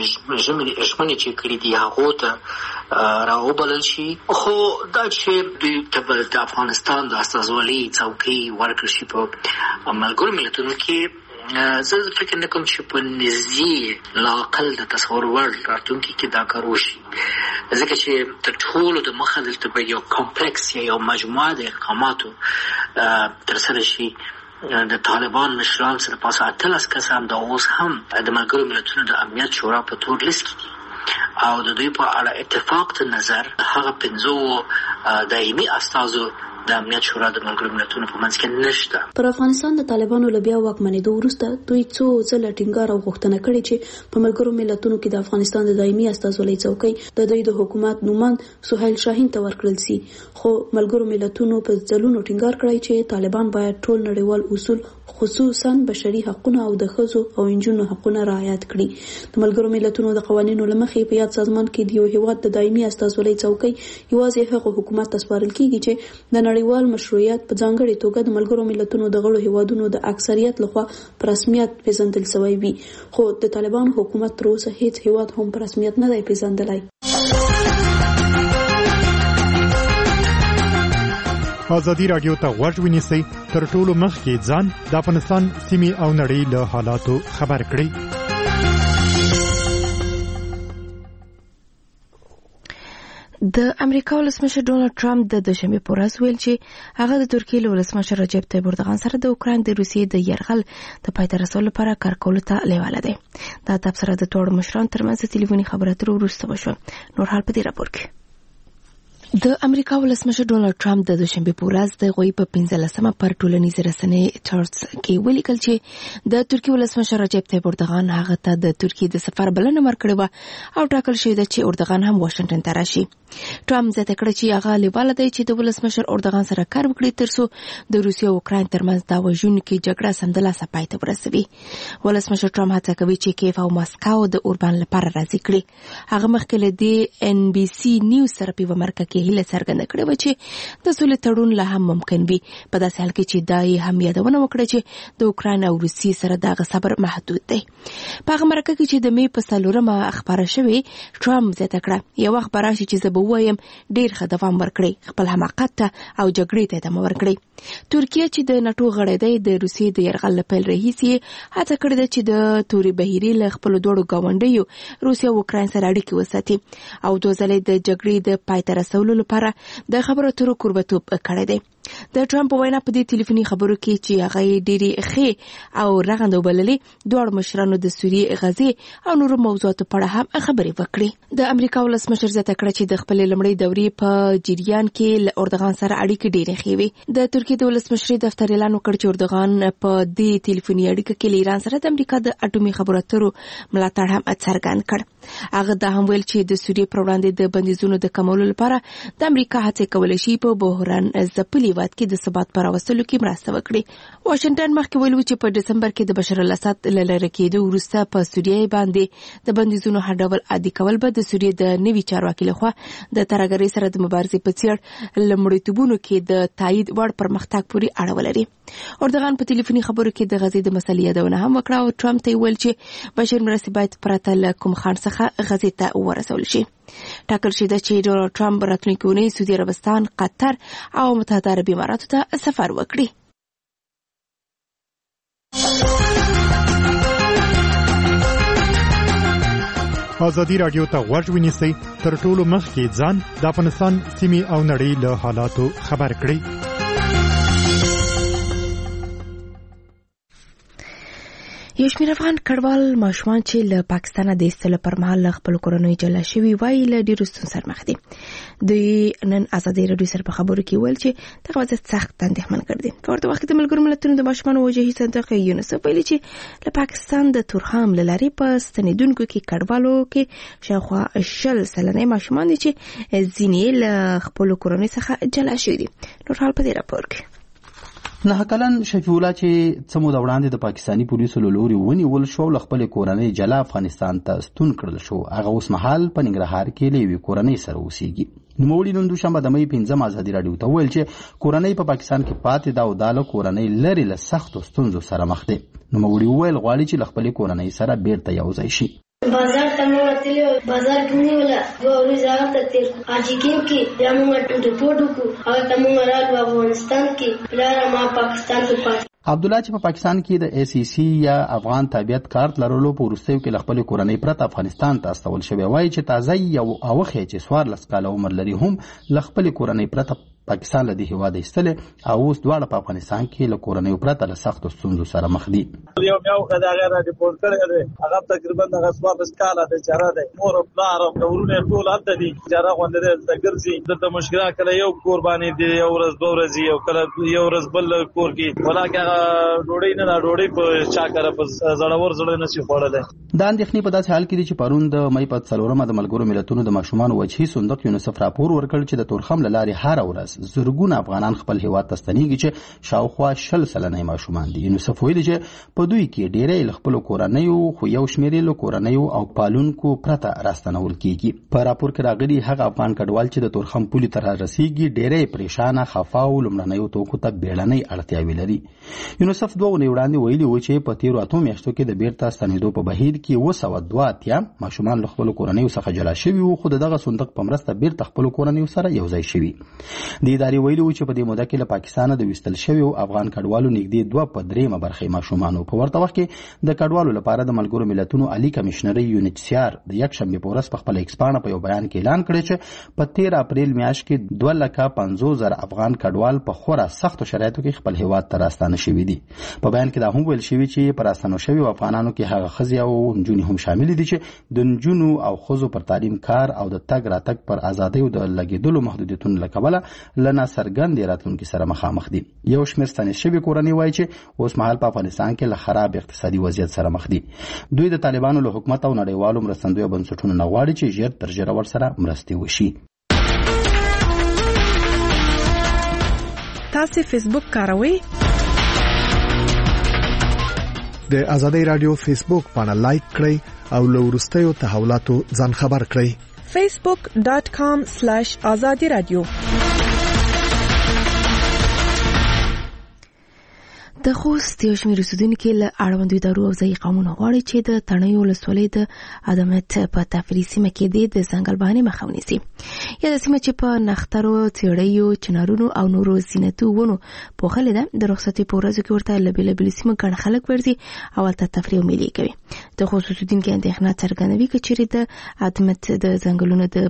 ژمنې چې کړې دي هغو ته راوبلل شي، خو دا چې دوی ته د افغانستان د استازولۍ څوکۍ ورکړل شي په ملګرو ملتونو کې، زه فکر نه کوم چې په نږدې لا اقل د تصور وړ راتلونکي کې دا کار وشي، ځکه چې تر ټولو د مخه دلته به یو کمپلکس یا یو مجموعه د اقداماتو ترسره شي. د طالبان مشران سره پاسه اتلس کسان د اوس هم د ملګرو ملتونو د امنیت شورا په تور لیست کې دي او د دوی په اړه اتفاق ته نظر هغه پنځو دایمي استازو د امنیت شورا د ملګرو ملتونو په منځ کې نشته. پر افغانستان د طالبانو له بیا واکمنېدو وروسته دوی څو ځله ټینګار او غوښتنه کړې چې په ملګرو ملتونو کې د افغانستان د دایمي استازولۍ څوکۍ د دوی د حکومت نومان سهیل شاهین ته ورکړل شي، خو ملګرو ملتونو په ځلونو ټینګار کړی چې طالبان باید ټول نړیوال اصول خصوصا بشري حقوقونه او د ښځو او نجونو حقوقونه رعایت کړي. د ملګرو ملتونو د قوانینو له مخې په یاد سازمان کې د یو هیواد د دایمي استازولۍ څوکۍ یوازې هغه حکومت ته سپارل کیږي چې د نړیوال مشروعیت په ځانګړي توګه د ملګرو ملتونو د غړو هیوادونو د اکثریت لخوا په رسمیت پیژندل شوی وي، خو د طالبانو حکومت تر اوسه هیڅ هیواد هم په رسمیت نه دی پیژندلی. ازادي راډیو ته غوږ ونیسئ، تر ټولو مخکې ځان د افغانستان سیمې او نړۍ له حالاتو خبر کړئ. د امریکا ولسمشر ډونالد ټرمپ د دوشنبه په ورځ ویل چې هغه د ترکیې له ولسمشر رجب طیب اردوغان سره د اوکراین د روسیې د یرغل د پای ته رسولو لپاره کار کولو ته لیواله دی. دا تبصره د دواړو مشرانو ترمنځ د ټلیفوني خبرو اترو وروسته وشوه. نور حال په دې راپور کې. د امریکا ولسمشر ډونالد ټرمپ د دوشنبه په ورځ د غوي په پنځلسمه پر ټولنیزې رسنۍ ټرټس کې ولیکل چې د ترکیه ولسمشر رجب طیب اردوغان هغه ته د ترکیه د سفر بلنه ورکړې و او ټاکل شوی ده چې اردوغان هم واشنگټن ته راشي. ټرمپ زیاته کړه چې هغه لیواله دی چې د ولسمشر اردوغان سره کار وکړي ترڅو د روسیې او اوکراین ترمنځ دا وژونکې جګړه سمدلاسه پای ته ورسوي. ولسمشر ټرمپ هڅه کوي چې کیف او ماسکو د اوربان لپاره راضي کړي. هغه مخکې له دې ان بي سي نیوز سره په مرکه کې هیله څرګنده کړې و چې د سولې تړون لا هم ممکن وي، په داسې حال کې چې دا یې هم یادونه وکړه چې د اوکراین او روسیې سره دغه صبر محدود دی. په هغه مرکه کې چې د مې په څلورمه خبره شوې، ټرمپ زیاته کړه یو وخت به راشي چې زه به ووایم ډېر ښه دوام ورکړئ، خپل حماقت ته او جګړې ته ادامه ورکړئ. ترکیه چې د ناټو غړی دی د روسیې د یرغل له پیل راهیسې هڅه کړې ده چې د تورې بهیرې له خپلو دواړو ګاونډیو روسیه او اوکراین سره اړیکې وساتي او دوه ځلې د جګړې د پای ته رسولو لپاره د خبرو اترو کوربتوب کړی دی. د ټرمپ وینا په دې ټلیفوني خبرو کې چې هغه ډېری ښې او رغنده وبللې، دواړو مشرانو د سوریې، غزې او نورو موضوعاتو په اړه هم خبرې وکړې. د امریکا ولسمشر زیاته کړه چې د خپلې لومړۍ دورې په جریان کې له اردوغان سره اړیکې ډېرې ښې وې. د ترکیې د ولسمشرۍ دفتر اعلان وکړ چې اردوغان په دې ټلیفوني اړیکه کې له ایران سره د امریکا د اټومي خبرو اترو ملاتړ هم څرګند کړ. هغه دا هم ویل چې د سوریې پر وړاندې د بندیزونو د کمولو لپاره د امریکا هڅې کولی شي په بحران ځپلي هېواد کې د ثبات په راوستلو کې مرسته وکړي. واشنګټن مخکې ویلي و چې په ډسمبر کې د بشار الاسد له لرې کېدو وروسته په سوریې باندې د بندیزونو هر ډول عادي کول به د سوریې د نوي چارواکي لخوا د ترهګرۍ سره د مبارزې په څېر لومړیتوبونو کې د تایید وړ پرمختګ پورې اړه ولري. اردوغان په ټلیفوني خبرو کې د غزې د مسلې یادونه هم وکړه او ټرمپ ته ویل چې بشري مرستې باید پرته له کوم خنډ څخه غزې ته ورسول شي. ټاکل شوی ده چې ډونالډ ټرمپ راتلونکې اونۍ سعودي عربستان، قطر او متحده عربي اماراتو ته سفر وکړي. ازادي راډیو ته غوږ ونیسئ، تر ټولو مخکې ځان د افغانستان سیمې او نړۍ له حالاتو خبر کړئ. یو شمېر افغان کډوال ماشومان چې له پاکستانه د ایستلو پر مهال له خپلو کورنیو جلا شوي وایي له ډېرو ستونزو سره مخ دي. دوی نن ازادي راډیو سره په خبرو کې ویل چې دغه وضعیت سخت اندېښمن کړ دي. په ورته وخت کې د ملګرو ملتونو د ماشومانو وجهي صندوق یونیسف ویلي چې له پاکستان د تورخم له لارې په ستنېدونکو کې کډوالو کې شاوخوا شل سلنه ماشومان دي چې ځینې له خپلو کورنیو څخه جلا شوي دي. نور حال په دې راپور کې نه کلن شفیع الله چې څه موده وړاندې د پاکستاني پولیسو له لوري ونیول شو، له خپلې کورنۍ جلا افغانستان ته ستون کړل شو. هغه اوس مهال په ننګرهار کې له یوې کورنۍ سره اوسېږي. نوموړي نن دوشنبه د مۍ پنځم ازادي راډیو ته وویل چې کورنۍ په پاکستان کې پاتې ده او دا له کورنۍ لرې له سختو ستونزو سره مخ دی. نوموړي وویل غواړي چې له خپلې کورنۍ سره بیرته یوځای شي. بازار ته مو وتلو، بازار کې ونیوله، دوه ورځې هغه ته تېر حاجي کېمپ کې بیا موږ رپورټ وکړو، هغه ته موږ راغلو افغانستان کې، پلاره ما پاکستان کې پاتې. عبدالله چې په پاکستان کې د ای سی سی یا افغان تابعیت کارت لرلو په وروستیو کې له خپلې کورنۍ پرته افغانستان ته استول شوی، وایي چې تازه یو اوښی چې څوارلس کاله عمر لري هم له خپلې کورنۍ پرته پاکستان له دې هېواده ایستلې او اوس دواړه په افغانستان کې له کورنیو پرته له سختو ستونزو سره مخ دي. یو مې اوښه د هغې راریپورټ کړی دی، هغه تقریبا دغه څوارلس کاله بیچاره دی، مور او پلار او ورونه یې ټول هلته دي، بیچاره غوندې دی دلته ګرځي. دلته مشکلات کله یو کور باندې دی، یو ورځ دوه ورځې او کله یو ورځ بل کور کې، ولاکې هغه ډوډۍ نه ده، ډوډۍ په چا کره په زړور زړه نه شي خوړلی. دا اندېښنې په داسې حال کې دي چې پرون د مۍ په څلورمه د ملګرو ملتونو د ماشومانو وجهي صندوق یونیسف راپور ورکړ چې د تورخم له لارې هره ورځ زرګونه افغانان خپل هېواد ته ستنېږي چې شاوخوا شل سلنه ماشومان دي. یونیسف ویلي چې په دوی کې ډېری له خپلو کورنیو خو یو شمېر له کورنیو او پالونکو پرته راستنول کېږي. په راپور کې راغلي هغه افغان کډوال چې د تورخم پولې ته رارسېږي ډېری پریشانه، خفه او لومړنیو توکو ته بیړنۍ اړتیاوې لري. یونیسف دوه اونۍ وړاندې ویلي و چې په تېرو اتو میاشتو کې د بیرته ستنېدو په بهیر کې اووه سوه دوه اتیا ماشومان له خپلو کورنیو څخه جلا شوي وو، خو د دغه صندوق په مرسته بیرته خپلو کورنیو سره یوځای شوي. د ادارې ویلي و چې په دې موده کې له پاکستانه د ویستل شویو افغان کډوالو نږدې دوه په درېیمه برخه ماشومانو. په ورته وخت کې د کډوالو لپاره د ملګرو ملتونو عالي کمشنري یونیچسیار د یکشنبې په ورځ په خپل ایکس پاڼه په یو بیان کې اعلان کړی چې په تیر اپریل میاشت کې دوه لکه پنځوس زره افغان کډوال په خورا سختو شرایطو کې خپل هیواد ته راستانه شوي دي. په بیان کې دا هم ویل شوي چې په راستانه شویو افغانانو کې هغه ښځې او نجونې هم شامل دي چې د نجونو او ښځو پر تعلیم، کار او د تګ راتګ پر ازادۍ او د لګېدلو محدودیتونو له کبله له ناڅرګندې راتلونکي سره مخامخ دي. یو شمېر ستنې شوي کورنۍ وایي چې اوس مهال په افغانستان کې له خراب اقتصادي وضعیت سره مخ دي. دوی د طالبانو له حکومت او نړیوالو مرستندویو بنسټونو نه غواړي چې ژر تر ژره ورسره مرستې وشي. تاسو فیسبوک کاروئ؟ د ازادۍ رادیو فیسبوک باندې لایک کړئ او له وروستیو تحولاتو ځان خبر کړئ. facebook dot com slash azadi radio. د خوست یو شمېر اوسېدونکي له اړوندو ادارو او ځایي قومونو غواړي چې د تڼیو ولسوالۍ د ادمت په تفریحي سیمه کې د ځنګل بهانې مخه ونیسي. یاده سیمه چې په نښترو، څېړیو، چنارونو او نورو زینتي ونو پوښلې ده، د رخصتۍ په ورځو کې ورته له بېلابېلو سیمو ګڼ خلک ورځي او هلته تفریح او میلې کوي. د خوست اوسېدونکي اندېښنه څرګندوي که چېرې د ادمت د ځنګلونو د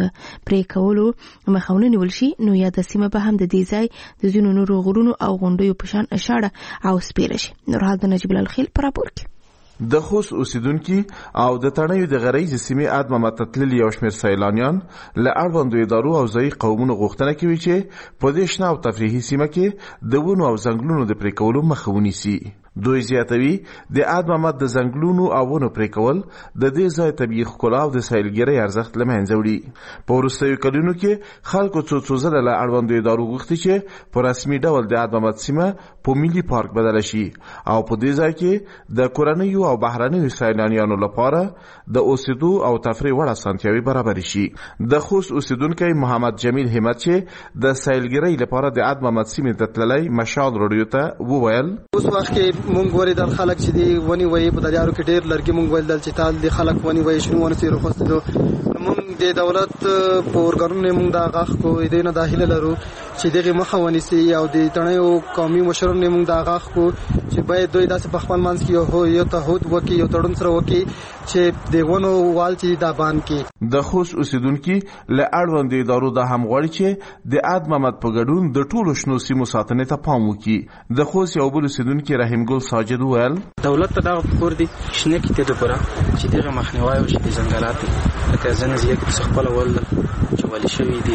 پرې کولو مخه ونه نیول شي، نو یاده سیمه به هم د دې ځای د ځینو نورو غرونو او غونډیو په شان شاړه او سپیره شي. نورحال د نجیب الله الخیل په راپور کې. د خوست اوسیدونکي او د تڼیو د غریزي سیمې ادمه تتللي یو شمېر سیلانیان له اړوندو ادارو او ځایي قومونو غوښتنه کوي چې په دې شنه او تفریحي سیمه کې د ونو او ځنګلونو د پرې کولو مخه ونیسي. دوی زیاتوي د ادمه د ځنګلونو او ونو پرې کول د دې ځای طبیعي ښکلا او د سیلګرۍ ارزښت له منځه وړي. په وروستیو کلونو کې خلکو څو څو ځله له اړوندو ادارو غوښتي چې په رسمي ډول د ادمه سیمه په ملي پارک بدله شي او په دې ځای کې د کورنیو او بهرنیو سیلانیانو لپاره د اوسېدو او تفریح وړ اسانتیاوې برابر شي. د خوست اوسیدونکی محمد جمیل همت چې د سیلګرۍ لپاره د ادمه سیمې ته تللی مشال رادیو ته وویل: اوس وخت کې مونږ ولیدل خلک چې دی ونی وایي په دریارو کې ډېر لرګي مونږ ولیدل چې تال دی خلک ونی وایي شنو ونه سیرو خوستلو. مونږ د دولت په ورګرونو مونږ دا غاښ کو دې نه داخله لرو چې دغه مخه ونیسي او د تڼیو قومي مشرانو مونږ دا غاښ کو چې باید دوی داسې په خپل منځ کې یو یو تعهد وکړي، یو تړون سره وکړي چې د ونو وال چې دا بان کړي. د خوست اوسیدونکي له اړوندو ادارو دا هم غواړي چې د ادمه په ګډون د ټولو شنو سیمو ساتنې ته پام وکړي. د خوست یو بل اوسیدونکي رحیم ګل ساجد وویل: دولت ته دغه پکور دي شنه کې ته پوره چې دغه مخنیوي او چې د ځنګلات لکه ځنه زیات څه خپل ول چې ولې شوی دي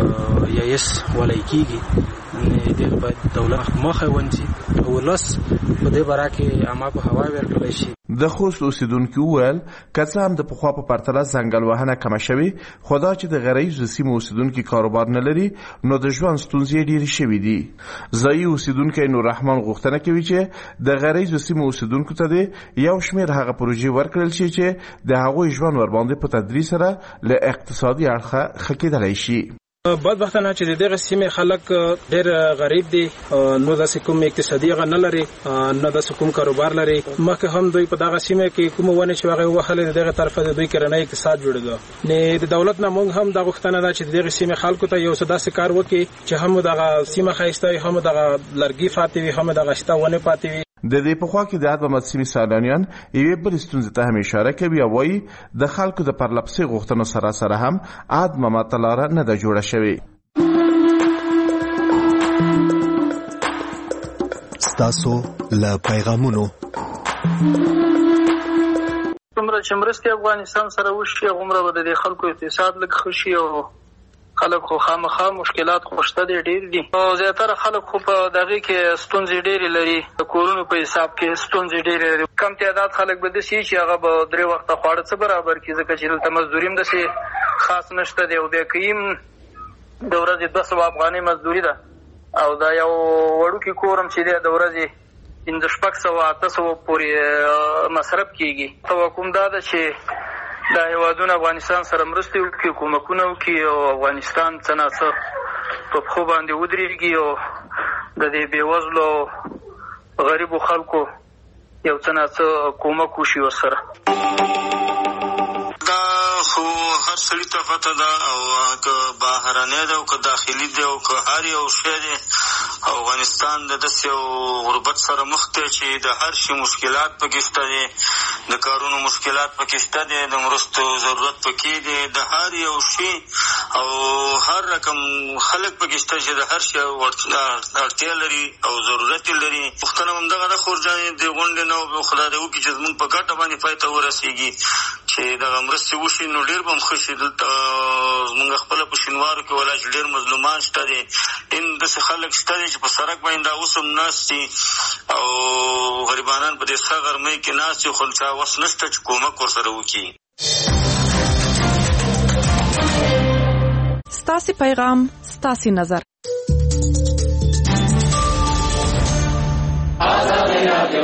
یا یس ولای کیږي نه دغه باید دولت مخه ونیسي او لاس په دې باره کې عامه په هوا ورکړل شي. د خوست اوسیدونکي وویل که څه هم د پخوا په پرتله ځنګل وهنه کمه شوې، خو دا چې د غریزو سیمو اوسیدونکي کاروبار نه لري نو د ژوند ستونزې ډېرې شوې دي. ځایي اوسیدونکی نوررحمان غوښتنه کوي چې د غریزو سیمو اوسیدونکو ته د یو شمېر هغه پروژې ورکړل شي چې د هغوی ژوند ورباندې په تدریج سره له اقتصادي اړخه ښه کېدلی شي. بدبختانه چې دغه سیمې خلک ډېر غریب دي، نو داسې کوم اقتصادي هغه نه لري، نه داسې کوم کاروبار لري. مخکې هم دوی په دغه سیمه کې کوم ونه چې هغه وهلې دغه طرفه د دوی کرنۍ اقتصاد جوړېده. نه د دولت نه موږ هم دا غوښتنه ده چې دغه سیمې خلکو ته یو څه داسې کار وکړي چې هم دغه سیمه ښایسته وي، هم دغه لرګي پاتې وي، هم دغه شته ونې پاتې وي. د دې په خوا کې د ادمه سیمې سیلانیان یوې بلې ستونزې ته هم اشاره کوي او وایي د خلکو د پرلپسې غوښتنو سره سره هم ادمه ته لاره نه ده جوړه شوې. ستاسو له پیغامونو څومره چې مرستې افغانستان سره وشي هغومره به د خلکو اقتصاد لږ ښه شي او خلک خو خامخا مشکلات خو شته دي، ډېر دي او زیاتره خلک خو په دغې کې ستونزې ډېرې لري، د کورونو په حساب کې ستونزې ډېرې لري. کم تعداد خلک به داسې چې هغه به درې وخته خواړه څه برابر کړي، ځکه چې دلته مزدوري هم داسې خاص نشته دی او بیا که یې د ورځې دوه سوه افغانۍ مزدوري ده او دا یو وړوکی کور هم چې دی د ورځې پنځه شپږ سوه اته سوه پورې مصرف کېږي. توقع دا ده چې دا هېوادونه افغانستان سره مرستې وکړي، کومکونه وکړي او افغانستان څه نه څه په پښو باندې ودرېږي او د دې بېوزلو او غریبو خلکو یو څه نه څه کومک وشي ورسره. دا خو هر سړي ته پته ده او که بهرنی ده او که داخلي ده او که هر یو شی دی. افغانستان د داسې یو غربت سره مخ دی چې د هر شي مشکلات پکې شته دی، د کارونو مشکلات پکې شته دی، د مرستو ضرورت پکې دی، د هر یو شي او هر رقم خلک پکې شته چې د هر شي اړتیا لري او ضرورت لري. پوښتنه همدغه ده خورجانې د غونډې نه او خدای دې وکړي چې زموږ په ګټه باندې پای ته ورسېږي چې دغه مرستې وشي نو ډېر به هم ښه شي. دلته زموږ خپله په شینوارو کې ولا چې ډېر مظلومان شته دی، ان داسې خلک شته دی چې په سړک باندې دا اوس هم ناست دي او غریبانان په دې ښه غرمۍ کې ناست دي، خو چا وس نشته چې کومک ورسره وکړي. ستاسې پیغام ستاسې نظر. آزادی رادیو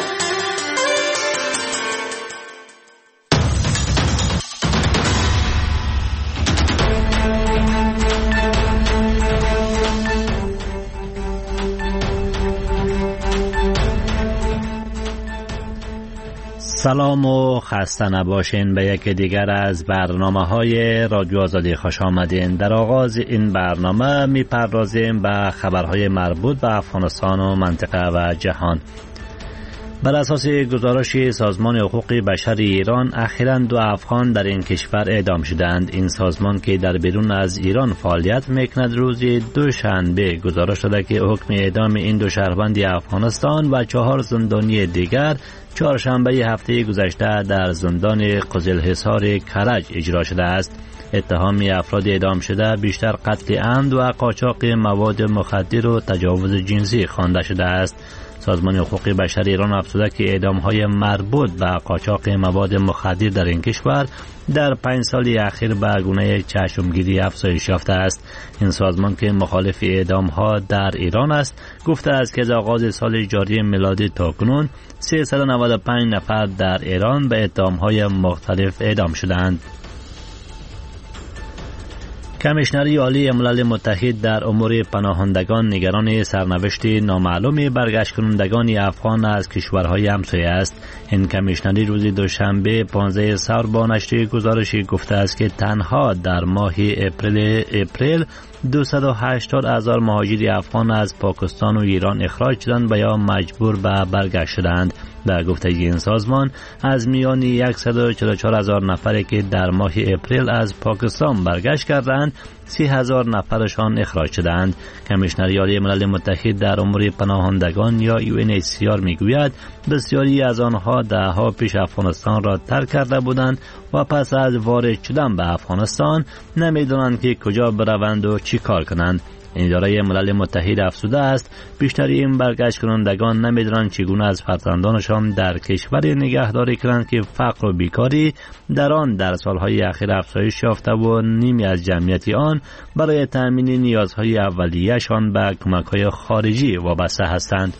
سلام و خسته نباشین به یک دیگر از برنامه های رادیو آزادی خوش آمدین. در آغاز این برنامه می پردازیم به خبرهای مربوط به افغانستان و منطقه و جهان. بر اساس گزارش سازمان حقوق بشر ایران اخیراً دو افغان در این کشور اعدام شدند. این سازمان که در بیرون از ایران فعالیت میکند روز دوشنبه گزارش داده که حکم اعدام این دو شهروند افغانستان و چهار زندانی دیگر چهارشنبه هفته گذشته در زندان قزلحصار کرج اجرا شده است. اتهام افراد اعدام شده بیشتر قتل عمد و قاچاق مواد مخدر و تجاوز جنسی خوانده شده است. سازمان حقوق بشر ایران افزوده که اعدام‌های مربوط به قاچاق مواد مخدر در این کشور در پنج سال اخیر به گونه چشمگیری افزایش یافته است. این سازمان که مخالف اعدام‌ها در ایران است گفته است که از آغاز سال جاری میلادی تاکنون سیصد و نود و پنج نفر در ایران به اتهام‌های مختلف اعدام شدند. کمیشنری عالی ملل متحد در امور پناهندگان نگران سرنوشت نامعلوم برگشت کنندگان افغان از کشورهای همسایه است. این کمیشنری روز دوشنبه پانزده سال با نشر گزارشی گفته است که تنها در ماه اپریل اپریل دویست و هشتاد هزار مهاجر افغان از پاکستان و ایران اخراج شدند و یا مجبور به برگشت شدند. در گفته این سازمان از میان صد و چهل و چهار هزار نفری که در ماه اپریل از پاکستان برگشت کردند سی هزار نفرشان اخراج شدند. کمیشنری عالی ملل متحد در امور پناهندگان یا یو ان اچ سی آر میگوید بسیاری از آنها دهها پیش افغانستان را ترک کرده بودند و پس از وارد شدن به افغانستان نمیدانند که کجا بروند و چی کار کنند. اداره ملل متحد افزوده است بیشتر این برگشت کنندگان نمیدانند چگونه از فرزندانشان در کشوری نگهداری کنند که فقر و بیکاری در آن در سالهای اخیر افزایش یافته و نیمی از جمعیت آن برای تامین نیازهای اولیه‌شان به کمک‌های خارجی وابسته هستند.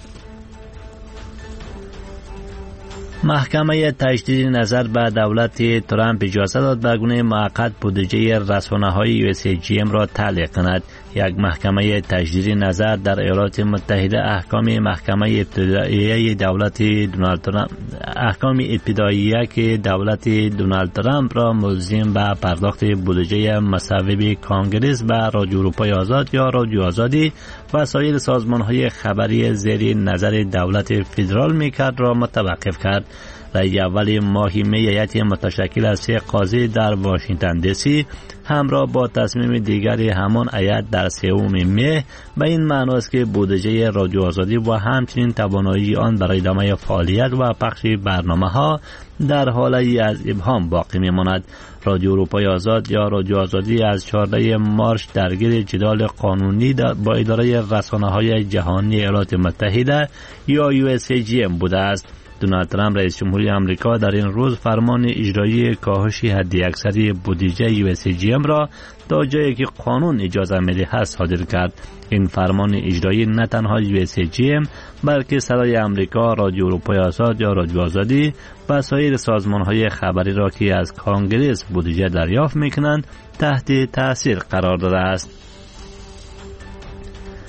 محکمه تجدید نظر به دولت ترامپ اجازه داد به گونه موقت بودجه رسانه‌های یو اس جی ام را تعلیق کند. یک محکمه تجدید نظر در ایالات متحده احکام محکمه ابتدایی دولت دونالد ترامپ احکام ابتدایی که دولت دونالد ترامپ را ملزم به پرداخت بودجه مساوی کانگرس به رادیو اروپای آزاد یا رادیو آزادی و سایر سازمان‌های خبری زیر نظر دولت فدرال میکرد را متوقف کرد. رای اول ماه می هیئت متشکل از سه قاضی در واشنگتن دی سی همراه با تصمیم دیگری همان هیئت در سوم می به این معنی است که بودجه رادیو آزادی و همچنین توانایی آن برای ادامه فعالیت و پخش برنامه‌ها در حالی از ابهام باقی میماند. رادیو اروپای آزاد یا رادیو آزادی از چهاردهم مارس درگیر جدال قانونی با اداره رسانه‌های جهانی ایالات متحده یا یو اس جی ام بوده است. دونالد ترامپ رئیس جمهوری آمریکا در این روز فرمان اجرایی کاهش حداکثری بودجه یو اس جی ام را تا جایی که قانون اجازه می‌دهد صادر کرد. این فرمان اجرایی نه تنها یو اس جی ام بلکه صدای آمریکا، رادیو اروپای آزاد یا رادیو آزادی و سایر سازمان‌های خبری را که از کانگرس بودجه دریافت می‌کنند تحت تاثیر قرار داده است.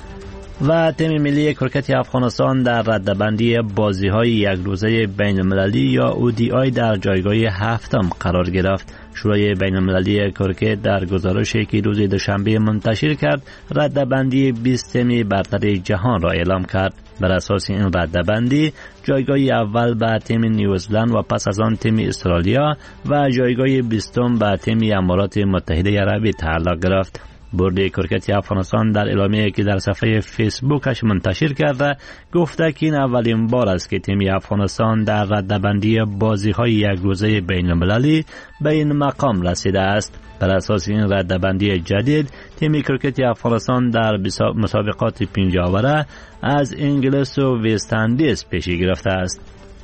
و تیم ملی کرکت افغانستان در رده‌بندی بازی‌های یک روزه بین‌المللی یا او دی آی در جایگاه هفتم قرار گرفت. شورای بین‌المللی کرکت در گزارشی که روز دوشنبه منتشر کرد، رده‌بندی بیست تیم برتر جهان را اعلام کرد. بر اساس این رده‌بندی، جایگاه اول به تیم نیوزلند و پس از آن تیم استرالیا و جایگاه بیستم به تیم امارات متحده عربی تعلق گرفت. بورد کرکت افغانستان در اعلامیه‌ای که در صفحه فیسبوکش منتشر کرده گفته که این اولین بار است که تیم افغانستان در رده‌بندی بازی‌های یک روزه بین‌المللی به این مقام رسیده است. بر اساس این رده‌بندی جدید، تیم کرکت افغانستان در مسابقات پنج آوره از انگلیس و وست اندیز پیشی گرفته است.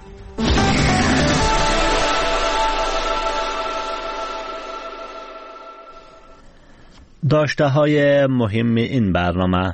داشته های مهم این برنامه: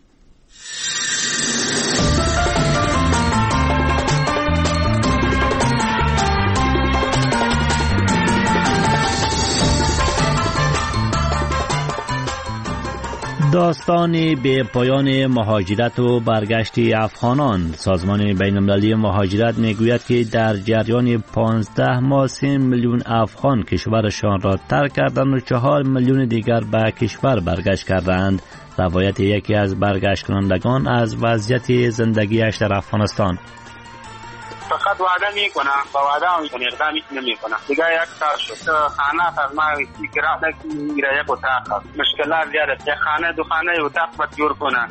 داستانی به پایان مهاجرت و برگشت افغانان. سازمان بین‌المللی مهاجرت میگوید که در جریان پانزده ماه سه میلیون افغان کشورشان را ترک کردند و چهار میلیون دیگر به کشور برگشت کردند. روایت یکی از برگشت کنندگان از وضعیت زندگیش در افغانستان: فقط وعده میکنه، با وعده هم اقدامی نمیکنه. دیگه یک سال شد خانه از ما کرایه کی میره، یک اتاق مشکلات زیاده، یک خانه دو خانه اتاق باید جور کنه.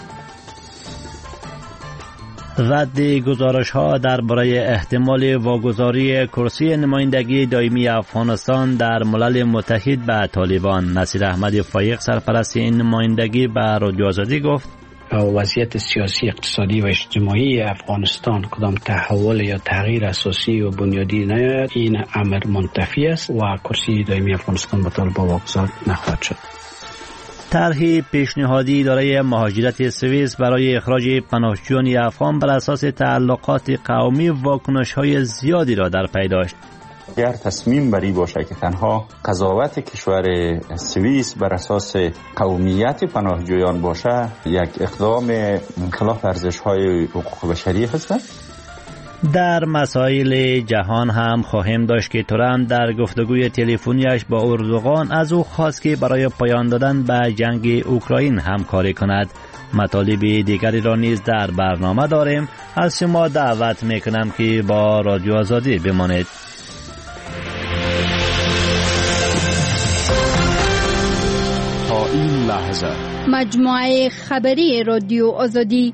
رد گزارش ها درباره احتمال واگذاری کرسی نمایندگی دائمی افغانستان در ملل متحد به طالبان. نصیر احمد فایق، سرپرست این نمایندگی، به رادیو آزادی گفت: وضعیت سیاسی، اقتصادی و اجتماعی افغانستان کدام تحول یا تغییر اساسی و بنیادی نیاید، این امر منتفی است و کرسی دائمی افغانستان به طالبان واگذار نخواهد شد. طرح پیشنهادی اداره مهاجرت سوئیس برای اخراج پناهجویان افغان بر اساس تعلقات قومی واکنش‌های زیادی را در پی داشت. اگر تصمیم بری باشه که تنها قضاوت کشور سوئیس بر اساس قومیت پناهجویان باشه، یک اقدام خلاف ارزش‌های حقوق بشری هست. در مسائل جهان هم خواهیم داشت که ترامپ در گفتگوی تلفنیش با اردوغان از او خواست که برای پایان دادن به جنگ اوکراین همکاری کند. مطالب دیگری را نیز در برنامه داریم. از شما دعوت میکنم که با رادیو آزادی بمانید. تا این لحظه مجموعه خبری رادیو آزادی.